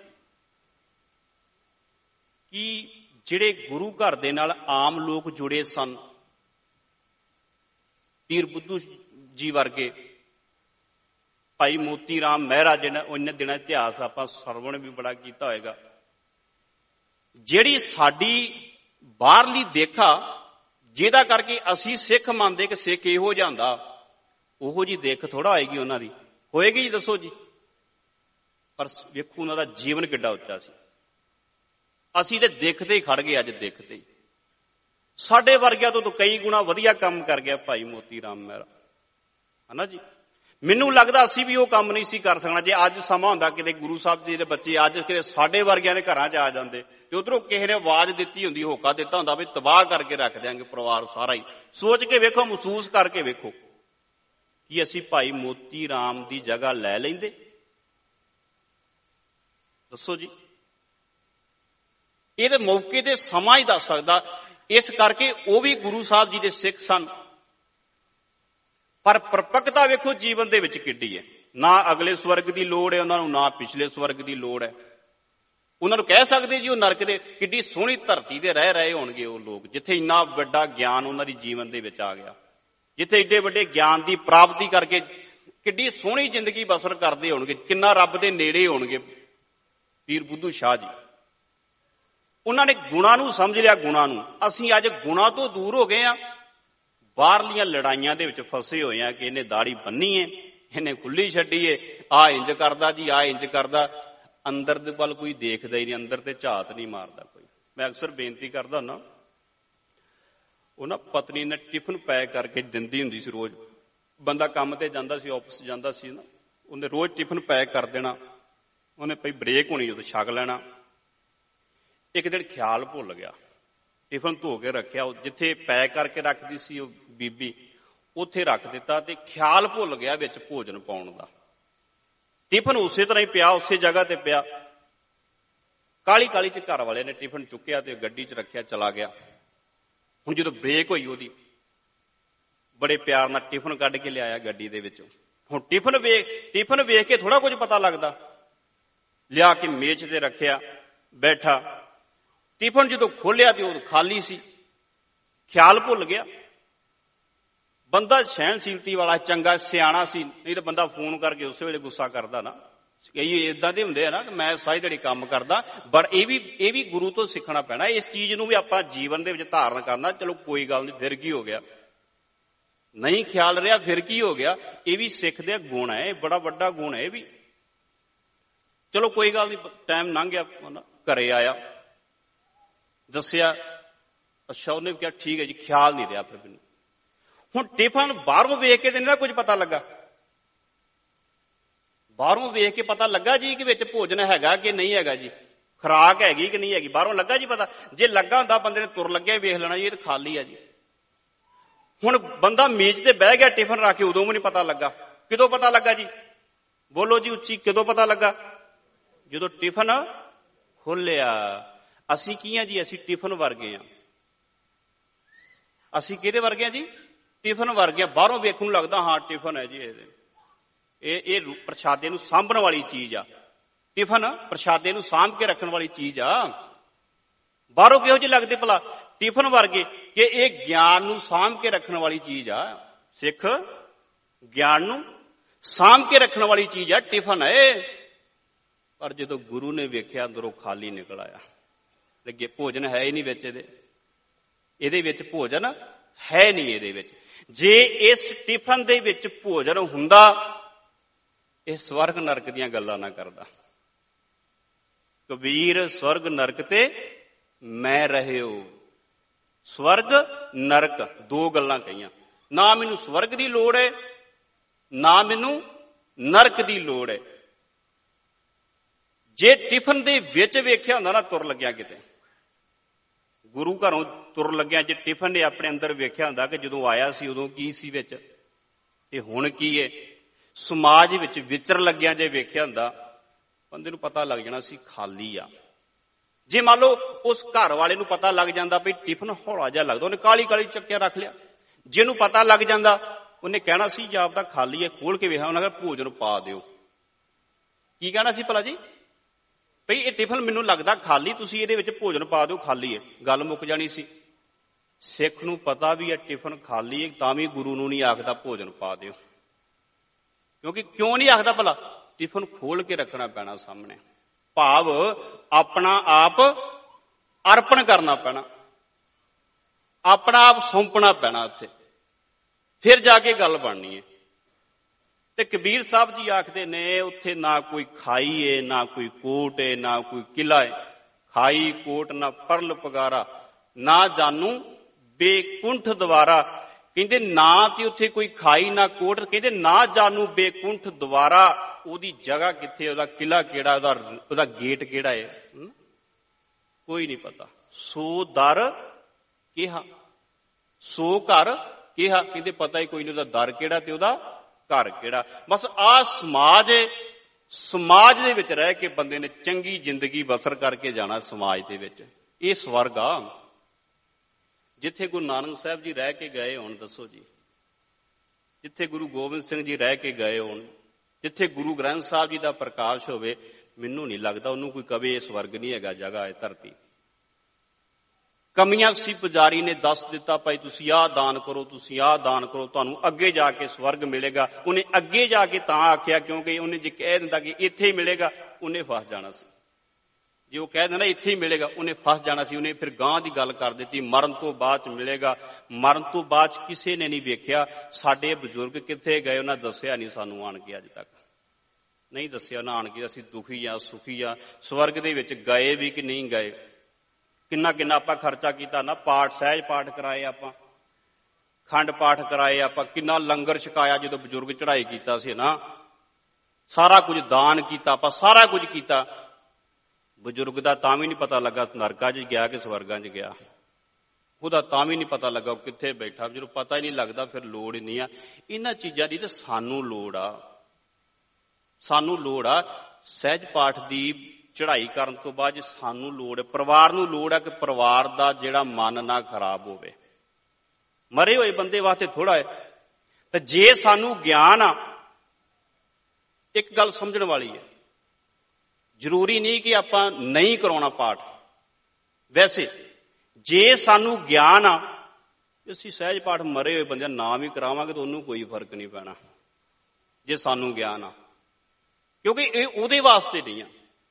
ਕਿ ਜਿਹੜੇ ਗੁਰੂ ਘਰ ਦੇ ਨਾਲ ਆਮ ਲੋਕ ਜੁੜੇ ਸਨ, ਪੀਰ ਬੁੱਧੂ ਜੀ ਵਰਗੇ, ਭਾਈ ਮੋਤੀ ਰਾਮ ਮਹਿਰਾ, ਜਿਹੜਾ ਉਹਨਾਂ ਦਿਨਾਂ ਇਤਿਹਾਸ ਆਪਾਂ ਸਰਵਣ ਵੀ ਬੜਾ ਕੀਤਾ ਹੋਏਗਾ, ਜਿਹੜੀ ਸਾਡੀ ਬਾਹਰਲੀ ਦੇਖਾ ਜਿਹਦਾ ਕਰਕੇ ਅਸੀਂ ਸਿੱਖ ਮੰਨਦੇ ਕਿ ਸਿੱਖ ਇਹੋ ਜਿਹਾ ਹੁੰਦਾ, ਉਹੋ ਜੀ ਦੇਖ ਥੋੜਾ ਹੋਏਗੀ ਉਹਨਾਂ ਦੀ। ਹੋਏਗੀ ਜੀ, ਦੱਸੋ ਜੀ? ਪਰ ਵੇਖੋ ਉਹਨਾਂ ਦਾ ਜੀਵਨ ਕਿੱਡਾ ਉੱਚਾ ਸੀ। ਅਸੀਂ ਤੇ ਦੇਖਦੇ ਹੀ ਖੜ ਗਏ, ਅੱਜ ਦੇਖਦੇ ਹੀ। ਸਾਡੇ ਵਰਗਿਆਂ ਤੋਂ ਕਈ ਗੁਣਾ ਵਧੀਆ ਕੰਮ ਕਰ ਗਿਆ ਭਾਈ ਮੋਤੀ ਰਾਮ ਮਹਿਰਾ, ਹਨਾ ਜੀ। ਮੈਨੂੰ ਲੱਗਦਾ ਅਸੀਂ ਵੀ ਉਹ ਕੰਮ ਨਹੀਂ ਸੀ ਕਰ ਸਕਣਾ ਜੇ ਅੱਜ ਸਮਾਂ ਹੁੰਦਾ ਕਿਤੇ ਗੁਰੂ ਸਾਹਿਬ ਜੀ ਦੇ ਬੱਚੇ ਅੱਜ ਕਿਤੇ ਸਾਡੇ ਵਰਗਿਆਂ ਦੇ ਘਰਾਂ 'ਚ ਆ ਜਾਂਦੇ ਤੇ ਉਧਰੋਂ ਕਿਸੇ ਨੇ ਆਵਾਜ਼ ਦਿੱਤੀ ਹੁੰਦੀ, ਹੋਕਾ ਦਿੱਤਾ ਹੁੰਦਾ ਵੀ ਤਬਾਹ ਕਰਕੇ ਰੱਖ ਦਿਆਂਗੇ ਪਰਿਵਾਰ ਸਾਰਾ ਹੀ। ਸੋਚ ਕੇ ਵੇਖੋ, ਮਹਿਸੂਸ ਕਰਕੇ ਵੇਖੋ ਕਿ ਅਸੀਂ ਭਾਈ ਮੋਤੀ ਰਾਮ ਦੀ ਜਗ੍ਹਾ ਲੈ ਲੈਂਦੇ। ਦੱਸੋ ਜੀ। ਇਹਦੇ ਮੌਕੇ ਤੇ ਸਮਾਂ ਹੀ ਦੱਸ ਸਕਦਾ। ਇਸ ਕਰਕੇ ਉਹ ਵੀ ਗੁਰੂ ਸਾਹਿਬ ਜੀ ਦੇ ਸਿੱਖ ਸਨ, ਪਰ ਪਰਪੱਕਤਾ ਵੇਖੋ ਜੀਵਨ ਦੇ ਵਿੱਚ ਕਿੱਡੀ ਹੈ। ਨਾ ਅਗਲੇ ਸਵਰਗ ਦੀ ਲੋੜ ਹੈ ਉਹਨਾਂ ਨੂੰ, ਨਾ ਪਿਛਲੇ ਸਵਰਗ ਦੀ ਲੋੜ ਹੈ। ਉਹਨਾਂ ਨੂੰ ਕਹਿ ਸਕਦੇ ਜੀ ਉਹ ਨਰਕ ਦੇ, ਕਿੱਡੀ ਸੋਹਣੀ ਧਰਤੀ ਤੇ ਰਹਿ ਰਹੇ ਹੋਣਗੇ ਉਹ ਲੋਕ, ਜਿੱਥੇ ਇੰਨਾ ਵੱਡਾ ਗਿਆਨ ਉਹਨਾਂ ਦੀ ਜੀਵਨ ਦੇ ਵਿੱਚ ਆ ਗਿਆ, ਜਿੱਥੇ ਏਡੇ ਵੱਡੇ ਗਿਆਨ ਦੀ ਪ੍ਰਾਪਤੀ ਕਰਕੇ ਕਿੱਡੀ ਸੋਹਣੀ ਜ਼ਿੰਦਗੀ ਬਸਰ ਕਰਦੇ ਹੋਣਗੇ, ਕਿੰਨਾ ਰੱਬ ਦੇ ਨੇੜੇ ਹੋਣਗੇ ਪੀਰ ਬੁੱਧੂ ਸ਼ਾਹ ਜੀ। ਉਹਨਾਂ ਨੇ ਗੁਣਾਂ ਨੂੰ ਸਮਝ ਲਿਆ, ਗੁਣਾਂ ਨੂੰ। ਅਸੀਂ ਅੱਜ ਗੁਣਾਂ ਤੋਂ ਦੂਰ ਹੋ ਗਏ ਆ, ਬਾਹਰਲੀਆਂ ਲੜਾਈਆਂ ਦੇ ਵਿੱਚ ਫਸੇ ਹੋਏ ਆ ਕਿ ਇਹਨੇ ਦਾੜੀ ਬੰਨੀ ਏ, ਇਹਨੇ ਖੁੱਲੀ ਛੱਡੀ ਏ, ਆ ਇੰਜ ਕਰਦਾ ਜੀ, ਆ ਇੰਜ ਕਰਦਾ। ਅੰਦਰ ਦੇ ਵੱਲ ਕੋਈ ਦੇਖਦਾ ਹੀ ਨਹੀਂ, ਅੰਦਰ ਤੇ ਝਾਤ ਨਹੀਂ ਮਾਰਦਾ ਕੋਈ। ਮੈਂ ਅਕਸਰ ਬੇਨਤੀ ਕਰਦਾ ਹੁੰਦਾ, ਉਹ ਨਾ ਪਤਨੀ ਨੇ ਟਿਫਨ ਪੈਕ ਕਰਕੇ ਦਿੰਦੀ ਹੁੰਦੀ ਸੀ ਰੋਜ਼। ਬੰਦਾ ਕੰਮ ਤੇ ਜਾਂਦਾ ਸੀ, ਆਫਿਸ ਜਾਂਦਾ ਸੀ ਨਾ, ਉਹਨੇ ਰੋਜ਼ ਟਿਫਨ ਪੈਕ ਕਰ ਦੇਣਾ। ਉਹਨੇ ਭਈ ਬ੍ਰੇਕ ਹੋਣੀ ਜਦੋਂ ਛਕ ਲੈਣਾ। ਇੱਕ ਦਿਨ ਖਿਆਲ ਭੁੱਲ ਗਿਆ, ਟਿਫਨ ਧੋ ਕੇ ਰੱਖਿਆ, ਜਿੱਥੇ ਪੈਕ ਕਰਕੇ ਰੱਖਦੀ ਸੀ ਉਹ ਬੀਬੀ, ਉੱਥੇ ਰੱਖ ਦਿੱਤਾ ਤੇ ਖਿਆਲ ਭੁੱਲ ਗਿਆ ਵਿੱਚ ਭੋਜਨ ਪਾਉਣ ਦਾ। ਟਿਫਨ ਉਸੇ ਤਰ੍ਹਾਂ ਹੀ ਪਿਆ, ਉਸੇ ਜਗ੍ਹਾ ਤੇ ਪਿਆ। ਕਾਲੀ ਕਾਲੀ ਚ ਘਰ ਵਾਲੇ ਨੇ ਟਿਫਨ ਚੁੱਕਿਆ ਤੇ ਗੱਡੀ ਚ ਰੱਖਿਆ, ਚਲਾ ਗਿਆ। ਹੁਣ ਜਦੋਂ ਬ੍ਰੇਕ ਹੋਈ ਉਹਦੀ, ਬੜੇ ਪਿਆਰ ਨਾਲ ਟਿਫਨ ਕੱਢ ਕੇ ਲਿਆਇਆ ਗੱਡੀ ਦੇ ਵਿੱਚੋਂ। ਹੁਣ ਟਿਫਨ ਵੇਖ ਕੇ ਥੋੜਾ ਕੁਝ ਪਤਾ ਲੱਗਦਾ। ਲਿਆ ਕੇ ਮੇਜ਼ ਤੇ ਰੱਖਿਆ, ਬੈਠਾ। ਟਿਫਨ ਜਦੋਂ ਖੋਲਿਆ ਤੇ ਉਹ ਖਾਲੀ ਸੀ, ਖਿਆਲ ਭੁੱਲ ਗਿਆ। ਬੰਦਾ ਸਹਿਣਸ਼ੀਲਤੀ ਵਾਲਾ, ਚੰਗਾ, ਸਿਆਣਾ ਸੀ, ਨਹੀਂ ਤਾਂ ਬੰਦਾ ਫੋਨ ਕਰਕੇ ਉਸੇ ਵੇਲੇ ਗੁੱਸਾ ਕਰਦਾ ਨਾ। ਕਈ ਏਦਾਂ ਦੇ ਹੁੰਦੇ ਆ ਨਾ ਕਿ ਮੈਂ ਸਾਰੀ ਦਿਹਾੜੀ ਕੰਮ ਕਰਦਾ, ਪਰ ਇਹ ਵੀ ਗੁਰੂ ਤੋਂ ਸਿੱਖਣਾ ਪੈਣਾ। ਇਸ ਚੀਜ਼ ਨੂੰ ਵੀ ਆਪਾਂ ਜੀਵਨ ਦੇ ਵਿੱਚ ਧਾਰਨ ਕਰਨਾ। ਚਲੋ ਕੋਈ ਗੱਲ ਨਹੀਂ, ਫਿਰ ਕੀ ਹੋ ਗਿਆ, ਨਹੀਂ ਖਿਆਲ ਰਿਹਾ ਫਿਰ ਕੀ ਹੋ ਗਿਆ। ਇਹ ਵੀ ਸਿੱਖ ਦੇ ਗੁਣ ਹੈ, ਬੜਾ ਵੱਡਾ ਗੁਣ ਹੈ ਇਹ ਵੀ। ਚਲੋ ਕੋਈ ਗੱਲ ਨਹੀਂ, ਟਾਈਮ ਲੰਘ ਗਿਆ, ਘਰੇ ਆਇਆ, ਦੱਸਿਆ। ਅੱਛਾ, ਉਹਨੇ ਵੀ ਕਿਹਾ ਠੀਕ ਹੈ ਜੀ, ਖਿਆਲ ਨਹੀਂ ਰਿਹਾ ਫਿਰ ਮੈਨੂੰ। ਹੁਣ ਟਿਫਨ ਬਾਹਰੋਂ ਵੇਖ ਕੇ ਤੇ ਨਹੀਂ ਕੁਝ ਪਤਾ ਲੱਗਾ। ਬਾਹਰੋਂ ਵੇਖ ਕੇ ਪਤਾ ਲੱਗਾ ਜੀ ਕਿ ਵਿੱਚ ਭੋਜਨ ਹੈਗਾ ਕਿ ਨਹੀਂ ਹੈਗਾ ਜੀ, ਖੁਰਾਕ ਹੈਗੀ ਕਿ ਨਹੀਂ ਹੈਗੀ, ਬਾਹਰੋਂ ਲੱਗਾ ਜੀ ਪਤਾ। ਜੇ ਲੱਗਾ ਹੁੰਦਾ ਬੰਦੇ ਨੇ ਤੁਰ ਲੱਗਿਆ ਵੇਖ ਲੈਣਾ ਜੀ, ਇਹ ਤਾਂ ਖਾਲੀ ਆ ਜੀ। ਹੁਣ ਬੰਦਾ ਮੇਜ਼ ਤੇ ਬਹਿ ਗਿਆ ਟਿਫਨ ਰੱਖ ਕੇ, ਉਦੋਂ ਵੀ ਨਹੀਂ ਪਤਾ ਲੱਗਾ। ਕਿਦੋਂ ਪਤਾ ਲੱਗਾ ਜੀ, ਬੋਲੋ ਜੀ ਉੱਚੀ, ਕਿਦੋਂ ਪਤਾ ਲੱਗਾ? ਜਦੋਂ ਟਿਫਨ ਖੋਲਿਆ। ਅਸੀਂ ਕੀ ਆ ਜੀ, ਅਸੀਂ ਟਿਫਨ ਵਰਗੇ ਆ। ਅਸੀਂ ਕਿਹਦੇ ਵਰਗੇ ਆ ਜੀ? ਟਿਫਨ ਵਰਗੇ ਆ। ਬਾਹਰੋਂ ਵੇਖਣ ਨੂੰ ਲੱਗਦਾ ਹਾਂ ਟਿਫਨ ਹੈ ਜੀ, ਇਹ ਪ੍ਰਸ਼ਾਦੇ ਨੂੰ ਸਾਂਭਣ ਵਾਲੀ ਚੀਜ਼ ਆ। ਟਿਫਨ ਪ੍ਰਸ਼ਾਦੇ ਨੂੰ ਸਾਂਭ ਕੇ ਰੱਖਣ ਵਾਲੀ ਚੀਜ਼ ਆ। ਬਾਹਰੋਂ ਕਿਹੋ ਜਿਹੇ ਲੱਗਦੇ ਭਲਾ? ਟਿਫਨ ਵਰਗੇ, ਕਿ ਇਹ ਗਿਆਨ ਨੂੰ ਸਾਂਭ ਕੇ ਰੱਖਣ ਵਾਲੀ ਚੀਜ਼ ਆ। ਸਿੱਖ ਗਿਆਨ ਨੂੰ ਸਾਂਭ ਕੇ ਰੱਖਣ ਵਾਲੀ ਚੀਜ਼ ਆ, ਟਿਫਨ ਹੈ। ਪਰ ਜਦੋਂ ਗੁਰੂ ਨੇ ਵੇਖਿਆ ਅੰਦਰੋਂ ਖਾਲੀ ਨਿਕਲ ਆਇਆ, ਲੱਗੇ ਭੋਜਨ ਹੈ ਹੀ ਨਹੀਂ ਵਿੱਚ ਇਹਦੇ ਵਿੱਚ ਭੋਜਨ ਹੈ ਨਹੀਂ ਇਹਦੇ ਵਿੱਚ। ਜੇ ਇਸ ਟਿਫਨ ਦੇ ਵਿੱਚ ਭੋਜਨ ਹੁੰਦਾ, ਇਹ ਸਵਰਗ ਨਰਕ ਦੀਆਂ ਗੱਲਾਂ ਨਾ ਕਰਦਾ। ਕਬੀਰ ਸਵਰਗ ਨਰਕ ਤੇ ਮੈਂ ਰਹਿਓ। ਸਵਰਗ ਨਰਕ ਦੋ ਗੱਲਾਂ ਕਹੀਆਂ। ਨਾ ਮੈਨੂੰ ਸਵਰਗ ਦੀ ਲੋੜ ਹੈ, ਨਾ ਮੈਨੂੰ ਨਰਕ ਦੀ ਲੋੜ ਹੈ। ਜੇ ਟਿਫਨ ਦੇ ਵਿੱਚ ਵੇਖਿਆ ਹੁੰਦਾ ਨਾ, ਤੁਰ ਲੱਗਿਆ ਕਿਤੇ, ਗੁਰੂ ਘਰੋਂ ਤੁਰ ਲੱਗਿਆ, ਜੇ ਟਿਫਨ ਨੇ ਆਪਣੇ ਅੰਦਰ ਵੇਖਿਆ ਹੁੰਦਾ ਕਿ ਜਦੋਂ ਆਇਆ ਸੀ ਉਦੋਂ ਕੀ ਸੀ ਵਿੱਚ ਤੇ ਹੁਣ ਕੀ ਹੈ, ਸਮਾਜ ਵਿੱਚ ਵਿਚਰ ਲੱਗਿਆ ਜੇ ਵੇਖਿਆ ਹੁੰਦਾ, ਬੰਦੇ ਨੂੰ ਪਤਾ ਲੱਗ ਜਾਣਾ ਸੀ ਖਾਲੀ ਆ। ਜੇ ਮੰਨ ਲਓ ਉਸ ਘਰ ਵਾਲੇ ਨੂੰ ਪਤਾ ਲੱਗ ਜਾਂਦਾ ਵੀ ਟਿਫਨ ਹੌਲਾ ਜਿਹਾ ਲੱਗਦਾ, ਉਹਨੇ ਕਾਲੀ ਕਾਲੀ ਚੱਕਿਆ ਰੱਖ ਲਿਆ। ਜਿਹਨੂੰ ਪਤਾ ਲੱਗ ਜਾਂਦਾ ਉਹਨੇ ਕਹਿਣਾ ਸੀ ਜਾਪ ਦਾ ਖਾਲੀ ਹੈ, ਖੋਲ ਕੇ ਵੇਖਿਆ, ਉਹਨਾਂ ਕਹਿੰਦਾ ਭੋਜਨ ਪਾ ਦਿਓ। ਕੀ ਕਹਿਣਾ ਸੀ ਭਲਾ ਜੀ? ਭਈ ਇਹ ਟਿਫਨ ਮੈਨੂੰ ਲੱਗਦਾ ਖਾਲੀ, ਤੁਸੀਂ ਇਹਦੇ ਵਿੱਚ ਭੋਜਨ ਪਾ ਦਿਓ, ਖਾਲੀ ਹੈ, ਗੱਲ ਮੁੱਕ ਜਾਣੀ ਸੀ। ਸਿੱਖ ਨੂੰ ਪਤਾ ਵੀ ਹੈ ਟਿਫਨ ਖਾਲੀ ਹੈ, ਤਾਂ ਵੀ ਗੁਰੂ ਨੂੰ ਨਹੀਂ ਆਖਦਾ ਭੋਜਨ ਪਾ ਦਿਓ। ਕਿਉਂਕਿ ਕਿਉਂ ਨਹੀਂ ਆਖਦਾ ਭਲਾ? ਟਿਫਨ ਖੋਲ ਕੇ ਰੱਖਣਾ ਪੈਣਾ ਸਾਹਮਣੇ। ਭਾਵ ਆਪਣਾ ਆਪ ਅਰਪਣ ਕਰਨਾ ਪੈਣਾ, ਆਪਣਾ ਆਪ ਸੌਂਪਣਾ ਪੈਣਾ ਉੱਥੇ, ਫਿਰ ਜਾ ਕੇ ਗੱਲ ਬਣਨੀ ਹੈ। ਤੇ ਕਬੀਰ ਸਾਹਿਬ ਜੀ ਆਖਦੇ ਨੇ ਉੱਥੇ ਨਾ ਕੋਈ ਖਾਈ ਏ, ਨਾ ਕੋਈ ਕੋਟ ਏ, ਨਾ ਕੋਈ ਕਿਲਾ ਏ। ਖਾਈ ਕੋਟ ਨਾ ਪਰਲ ਪਗਾਰਾ, ਨਾ ਜਾਨੂ ਬੇਕੁੰਠ ਦਵਾਰਾ। ਕਹਿੰਦੇ ਨਾ ਤੇ ਉੱਥੇ ਕੋਈ ਖਾਈ ਨਾ ਕੋਟ, ਕਹਿੰਦੇ ਨਾ ਜਾਨੂ ਬੇਕੁੰਠ ਦਵਾਰਾ। ਉਹਦੀ ਜਗ੍ਹਾ ਕਿੱਥੇ, ਉਹਦਾ ਕਿਲਾ ਕਿਹੜਾ, ਉਹਦਾ ਗੇਟ ਕਿਹੜਾ ਹੈ, ਕੋਈ ਨਹੀਂ ਪਤਾ। ਸੋ ਦਰ ਕਿਹਾ, ਸੋ ਘਰ ਕਿਹਾ, ਕਹਿੰਦੇ ਪਤਾ ਹੀ ਕੋਈ ਨਹੀਂ ਉਹਦਾ ਦਰ ਕਿਹੜਾ ਤੇ ਉਹਦਾ ਘਰ ਕਿਹੜਾ। ਬਸ ਆਹ ਸਮਾਜ ਸਮਾਜ ਦੇ ਵਿੱਚ ਰਹਿ ਕੇ ਬੰਦੇ ਨੇ ਚੰਗੀ ਜ਼ਿੰਦਗੀ ਬਸਰ ਕਰਕੇ ਜਾਣਾ ਸਮਾਜ ਦੇ ਵਿੱਚ। ਇਹ ਸਵਰਗ ਆ ਜਿੱਥੇ ਗੁਰੂ ਨਾਨਕ ਸਾਹਿਬ ਜੀ ਰਹਿ ਕੇ ਗਏ ਹੋਣ। ਦੱਸੋ ਜੀ, ਜਿੱਥੇ ਗੁਰੂ ਗੋਬਿੰਦ ਸਿੰਘ ਜੀ ਰਹਿ ਕੇ ਗਏ ਹੋਣ, ਜਿੱਥੇ ਗੁਰੂ ਗ੍ਰੰਥ ਸਾਹਿਬ ਜੀ ਦਾ ਪ੍ਰਕਾਸ਼ ਹੋਵੇ, ਮੈਨੂੰ ਨਹੀਂ ਲੱਗਦਾ ਉਹਨੂੰ ਕੋਈ ਕਵੇ ਇਹ ਸਵਰਗ ਨਹੀਂ ਹੈਗਾ, ਜਗ੍ਹਾ ਹੈ ਧਰਤੀ। ਕਮੀਆਂ ਸੀ ਪੁਜਾਰੀ ਨੇ ਦੱਸ ਦਿੱਤਾ, ਭਾਈ ਤੁਸੀਂ ਆਹ ਦਾਨ ਕਰੋ, ਤੁਸੀਂ ਆਹ ਦਾਨ ਕਰੋ, ਤੁਹਾਨੂੰ ਅੱਗੇ ਜਾ ਕੇ ਸਵਰਗ ਮਿਲੇਗਾ। ਉਹਨੇ ਅੱਗੇ ਜਾ ਕੇ ਤਾਂ ਆਖਿਆ ਕਿਉਂਕਿ ਉਹਨੇ ਜੇ ਕਹਿ ਦਿੰਦਾ ਕਿ ਇੱਥੇ ਹੀ ਮਿਲੇਗਾ, ਉਹਨੇ ਫਸ ਜਾਣਾ ਸੀ। ਜੇ ਉਹ ਕਹਿ ਦਿੰਦਾ ਇੱਥੇ ਹੀ ਮਿਲੇਗਾ, ਉਹਨੇ ਫਸ ਜਾਣਾ ਸੀ। ਉਹਨੇ ਫਿਰ ਗਾਂ ਦੀ ਗੱਲ ਕਰ ਦਿੱਤੀ, ਮਰਨ ਤੋਂ ਬਾਅਦ ਚ ਮਿਲੇਗਾ। ਮਰਨ ਤੋਂ ਬਾਅਦ ਚ ਕਿਸੇ ਨੇ ਨਹੀਂ ਵੇਖਿਆ ਸਾਡੇ ਬਜ਼ੁਰਗ ਕਿੱਥੇ ਗਏ, ਉਹਨਾਂ ਦੱਸਿਆ ਨਹੀਂ ਸਾਨੂੰ ਆਣ ਕੇ, ਅੱਜ ਤੱਕ ਨਹੀਂ ਦੱਸਿਆ ਉਹਨਾਂ ਆਣ ਕੇ ਅਸੀਂ ਦੁਖੀ ਆ ਸੁਖੀ ਆ, ਸਵਰਗ ਦੇ ਵਿੱਚ ਗਏ ਵੀ ਕਿ ਨਹੀਂ ਗਏ। ਕਿੰਨਾ ਕਿੰਨਾ ਆਪਾਂ ਖਰਚਾ ਕੀਤਾ ਨਾ, ਪਾਠ ਸਹਿਜ ਪਾਠ ਕਰਾਏ ਆਪਾਂ, ਖੰਡ ਪਾਠ ਕਰਾਏ ਆਪਾਂ, ਕਿੰਨਾ ਲੰਗਰ ਛਕਾਇਆ ਜਦੋਂ ਬਜ਼ੁਰਗ ਚੜ੍ਹਾਈ ਕੀਤਾ ਸੀ ਨਾ, ਸਾਰਾ ਕੁਝ ਦਾਨ ਕੀਤਾ ਆਪਾਂ, ਸਾਰਾ ਕੁਝ ਕੀਤਾ। ਬਜ਼ੁਰਗ ਦਾ ਤਾਂ ਵੀ ਨਹੀਂ ਪਤਾ ਲੱਗਾ ਨਰਕਾਂ 'ਚ ਗਿਆ ਕਿ ਸਵਰਗਾਂ 'ਚ ਗਿਆ, ਉਹਦਾ ਤਾਂ ਵੀ ਨਹੀਂ ਪਤਾ ਲੱਗਾ ਉਹ ਕਿੱਥੇ ਬੈਠਾ। ਜਦੋਂ ਪਤਾ ਹੀ ਨਹੀਂ ਲੱਗਦਾ ਫਿਰ ਲੋੜ ਹੀ ਨਹੀਂ ਆ ਇਹਨਾਂ ਚੀਜ਼ਾਂ ਦੀ। ਤੇ ਸਾਨੂੰ ਲੋੜ ਆ, ਸਾਨੂੰ ਲੋੜ ਆ ਸਹਿਜ ਪਾਠ ਦੀ ਚੜ੍ਹਾਈ ਕਰਨ ਤੋਂ ਬਾਅਦ ਸਾਨੂੰ ਲੋੜ ਹੈ, ਪਰਿਵਾਰ ਨੂੰ ਲੋੜ ਹੈ ਕਿ ਪਰਿਵਾਰ ਦਾ ਜਿਹੜਾ ਮਨ ਨਾ ਖਰਾਬ ਹੋਵੇ। ਮਰੇ ਹੋਏ ਬੰਦੇ ਵਾਸਤੇ ਥੋੜਾ ਹੈ। ਤੇ ਜੇ ਸਾਨੂੰ ਗਿਆਨ ਆ, ਇੱਕ ਗੱਲ ਸਮਝਣ ਵਾਲੀ ਹੈ, ਜ਼ਰੂਰੀ ਨਹੀਂ ਕਿ ਆਪਾਂ ਨਹੀਂ ਕਰਾਉਣਾ ਪਾਠ। ਵੈਸੇ ਜੇ ਸਾਨੂੰ ਗਿਆਨ ਆ, ਅਸੀਂ ਸਹਿਜ ਪਾਠ ਮਰੇ ਹੋਏ ਬੰਦਿਆਂ ਨਾ ਵੀ ਕਰਾਵਾਂਗੇ ਤਾਂ ਉਹਨੂੰ ਕੋਈ ਫਰਕ ਨਹੀਂ ਪੈਣਾ, ਜੇ ਸਾਨੂੰ ਗਿਆਨ ਆ। ਕਿਉਂਕਿ ਇਹ ਉਹਦੇ ਵਾਸਤੇ ਨਹੀਂ ਆ,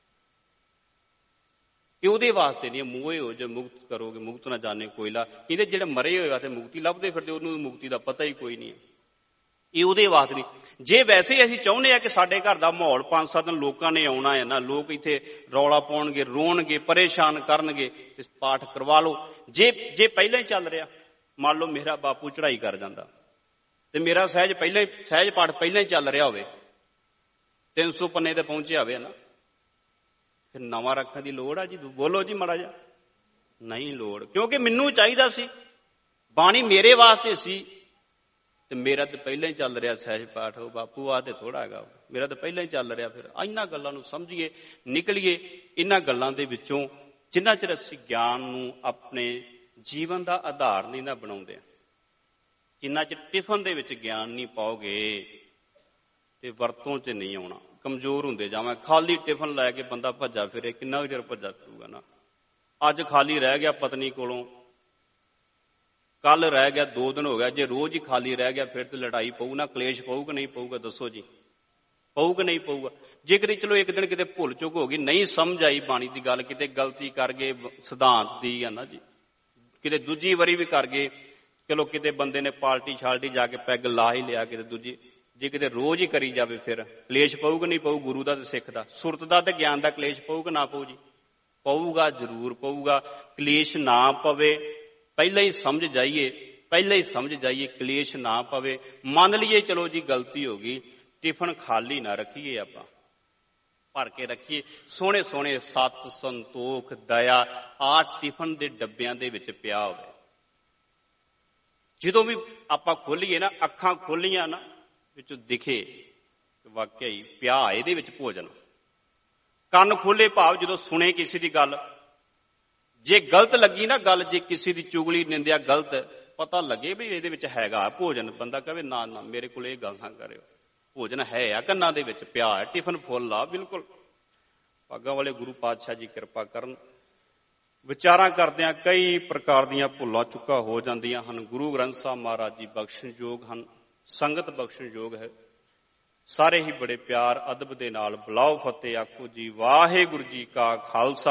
ਇਹ ਉਹਦੇ ਵਾਸਤੇ ਨਹੀਂ। ਮੋਏ ਹੋ ਜੇ ਮੁਕਤ ਕਰੋਗੇ ਮੁਕਤ ਨਾ ਜਾਣੇ ਕੋਇਲਾ, ਕਹਿੰਦੇ ਜਿਹੜੇ ਮਰੇ ਹੋਏ ਵਾਸਤੇ ਮੁਕਤੀ ਲੱਭਦੇ ਫਿਰਦੇ, ਉਹਨੂੰ ਮੁਕਤੀ ਦਾ ਪਤਾ ਹੀ ਕੋਈ ਨਹੀਂ। ਇਹ ਉਹਦੇ ਵਾਸਤੇ ਨਹੀਂ। ਜੇ ਵੈਸੇ ਅਸੀਂ ਚਾਹੁੰਦੇ ਆ ਕਿ ਸਾਡੇ ਘਰ ਦਾ ਮਾਹੌਲ 5-7 ਦਿਨ ਲੋਕਾਂ ਨੇ ਆਉਣਾ ਹੈ ਨਾ, ਲੋਕ ਇੱਥੇ ਰੌਲਾ ਪਾਉਣਗੇ, ਰੋਣਗੇ, ਪਰੇਸ਼ਾਨ ਕਰਨਗੇ, ਤੇ ਪਾਠ ਕਰਵਾ ਲਓ। ਜੇ ਪਹਿਲਾਂ ਹੀ ਚੱਲ ਰਿਹਾ, ਮੰਨ ਲਓ ਮੇਰਾ ਬਾਪੂ ਚੜ੍ਹਾਈ ਕਰ ਜਾਂਦਾ ਤੇ ਮੇਰਾ ਸਹਿਜ ਪਾਠ ਪਹਿਲਾਂ ਹੀ ਚੱਲ ਰਿਹਾ ਹੋਵੇ, 300 ਪੰਨੇ ਤੇ ਪਹੁੰਚਿਆ ਹੋਵੇ ਨਾ, ਫਿਰ ਨਵਾਂ ਰੱਖਣ ਦੀ ਲੋੜ ਆ ਜੀ? ਬੋਲੋ ਜੀ ਮਾੜਾ ਜਿਹਾ। ਨਹੀਂ ਲੋੜ, ਕਿਉਂਕਿ ਮੈਨੂੰ ਚਾਹੀਦਾ ਸੀ, ਬਾਣੀ ਮੇਰੇ ਵਾਸਤੇ ਸੀ, ਤੇ ਮੇਰਾ ਤਾਂ ਪਹਿਲਾਂ ਹੀ ਚੱਲ ਰਿਹਾ ਸਹਿਜ ਪਾਠ। ਉਹ ਬਾਪੂ ਆ ਤੇ ਥੋੜਾ ਹੈਗਾ, ਮੇਰਾ ਤਾਂ ਪਹਿਲਾਂ ਹੀ ਚੱਲ ਰਿਹਾ। ਫਿਰ ਇਹਨਾਂ ਗੱਲਾਂ ਨੂੰ ਸਮਝੀਏ, ਨਿਕਲੀਏ ਇਹਨਾਂ ਗੱਲਾਂ ਦੇ ਵਿੱਚੋਂ। ਜਿੰਨਾ ਚਿਰ ਅਸੀਂ ਗਿਆਨ ਨੂੰ ਆਪਣੇ ਜੀਵਨ ਦਾ ਆਧਾਰ ਨਹੀਂ ਨਾ ਬਣਾਉਂਦੇ, ਜਿੰਨਾ ਚਿਰ ਟਿਫਨ ਦੇ ਵਿੱਚ ਗਿਆਨ ਨਹੀਂ ਪਾਓਗੇ ਤੇ ਵਰਤੋਂ 'ਚ ਨਹੀਂ ਆਉਣਾ। ਕਮਜ਼ੋਰ ਹੁੰਦੇ ਜਾਵਾਂ। ਖਾਲੀ ਟਿਫਨ ਲੈ ਕੇ ਬੰਦਾ ਭੱਜਾ ਫਿਰੇ, ਕਿੰਨਾ ਕੁ ਚਿਰ ਭੱਜਾ ਫਿਰੂਗਾ ਨਾ। ਅੱਜ ਖਾਲੀ ਰਹਿ ਗਿਆ ਪਤਨੀ ਕੋਲੋਂ, ਕੱਲ ਰਹਿ ਗਿਆ, 2 ਦਿਨ ਹੋ ਗਿਆ। ਜੇ ਰੋਜ਼ ਹੀ ਖਾਲੀ ਰਹਿ ਗਿਆ ਫਿਰ ਤੇ ਲੜਾਈ ਪਊ ਨਾ, ਕਲੇਸ਼ ਪਊ ਕਿ ਨਹੀਂ ਪਊਗਾ? ਦੱਸੋ ਜੀ, ਪਊ ਕਿ ਨਹੀਂ ਪਊਗਾ? ਜੇ ਕਿਤੇ ਚਲੋ ਇੱਕ ਦਿਨ ਕਿਤੇ ਭੁੱਲ ਚੁੱਕ ਹੋ ਗਈ, ਨਹੀਂ ਸਮਝ ਆਈ ਬਾਣੀ ਦੀ ਗੱਲ, ਕਿਤੇ ਗਲਤੀ ਕਰ ਗਏ ਸਿਧਾਂਤ ਦੀ ਆ ਨਾ ਜੀ, ਕਿਤੇ ਦੂਜੀ ਵਾਰੀ ਵੀ ਕਰ ਗਏ, ਚਲੋ ਕਿਤੇ ਬੰਦੇ ਨੇ ਪਾਲਟੀ ਛਾਲਟੀ ਜਾ ਕੇ ਪੈਗ ਲਾ ਹੀ ਲਿਆ ਕਿਤੇ ਦੂਜੀ। ਜੇ ਕਿਤੇ ਰੋਜ਼ ਹੀ ਕਰੀ ਜਾਵੇ ਫਿਰ ਕਲੇਸ਼ ਪਊ ਕਿ ਨਹੀਂ ਪਊ? ਗੁਰੂ ਦਾ ਤੇ ਸਿੱਖ ਦਾ, ਸੁਰਤ ਦਾ ਤੇ ਗਿਆਨ ਦਾ ਕਲੇਸ਼ ਪਊ ਕਿ ਨਾ ਪਊ ਜੀ? ਪਊਗਾ, ਜ਼ਰੂਰ ਪਊਗਾ। ਕਲੇਸ਼ ਨਾ ਪਵੇ, ਪਹਿਲਾਂ ਹੀ ਸਮਝ ਜਾਈਏ, ਕਲੇਸ਼ ਨਾ ਪਵੇ। ਮੰਨ ਲਈਏ ਚਲੋ ਜੀ ਗਲਤੀ ਹੋ ਗਈ, ਟਿਫਨ ਖਾਲੀ ਨਾ ਰੱਖੀਏ, ਆਪਾਂ ਭਰ ਕੇ ਰੱਖੀਏ। ਸੋਹਣੇ ਸੋਹਣੇ ਸਤ, ਸੰਤੋਖ, ਦਇਆ ਆ ਟਿਫਨ ਦੇ ਡੱਬਿਆਂ ਦੇ ਵਿੱਚ ਪਿਆ ਹੋਵੇ। ਜਦੋਂ ਵੀ ਆਪਾਂ ਖੋਲੀਏ ਨਾ, ਅੱਖਾਂ ਖੋਲੀਆਂ ਨਾ, ਵਿੱਚੋਂ ਦਿਖੇ ਵਾਕਿਆ ਹੀ ਪਿਆ ਇਹਦੇ ਵਿੱਚ ਭੋਜਨ। ਕੰਨ ਖੋਲੇ ਭਾਵ ਜਦੋਂ ਸੁਣੇ ਕਿਸੇ ਦੀ ਗੱਲ, ਜੇ ਗਲਤ ਲੱਗੀ ਨਾ ਗੱਲ, ਜੇ ਕਿਸੇ ਦੀ ਚੁਗਲੀ ਨਿੰਦਿਆ ਗਲਤ, ਪਤਾ ਲੱਗੇ ਵੀ ਇਹਦੇ ਵਿੱਚ ਹੈਗਾ ਭੋਜਨ, ਬੰਦਾ ਕਹੇ ਨਾ ਨਾ ਮੇਰੇ ਕੋਲ ਇਹ ਗੱਲ ਨਾ ਕਰਿਓ, ਭੋਜਨ ਹੈ ਆ ਕੰਨਾਂ ਦੇ ਵਿੱਚ ਪਿਆ ਹੈ, ਟਿਫਨ ਫੁੱਲ ਆ ਬਿਲਕੁਲ। ਭਾਗਾਂ ਵਾਲੇ ਗੁਰੂ ਪਾਤਸ਼ਾਹ ਜੀ ਕਿਰਪਾ ਕਰਨ। ਵਿਚਾਰਾਂ ਕਰਦਿਆਂ ਕਈ ਪ੍ਰਕਾਰ ਦੀਆਂ ਭੁੱਲਾਂ ਚੁੱਕਾਂ ਹੋ ਜਾਂਦੀਆਂ ਹਨ। ਗੁਰੂ ਗ੍ਰੰਥ ਸਾਹਿਬ ਮਹਾਰਾਜ ਜੀ ਬਖਸ਼ਣਯੋਗ ਹਨ, ਸੰਗਤ ਬਖਸ਼ਣਯੋਗ ਹੈ। ਸਾਰੇ ਹੀ ਬੜੇ ਪਿਆਰ ਅਦਬ ਦੇ ਨਾਲ ਬੁਲਾਓ ਫਤਿਹ ਆਖੋ ਜੀ। ਵਾਹਿਗੁਰੂ ਜੀ ਕਾ ਖਾਲਸਾ,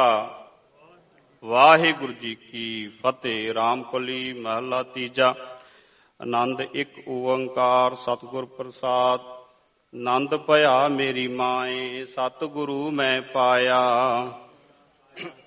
ਵਾਹਿਗੁਰੂ ਜੀ ਕੀ ਫਤਿਹ। ਰਾਮ ਕਲੀ ਮਹਲਾ ਤੀਜਾ। ਆਨੰਦ ਇੱਕ ਓੰਕਾਰ ਸਤਿਗੁਰ ਪ੍ਰਸਾਦ। ਆਨੰਦ ਭਇਆ ਮੇਰੀ ਮਾਏ, ਸਤਿਗੁਰੂ ਮੈਂ ਪਾਇਆ।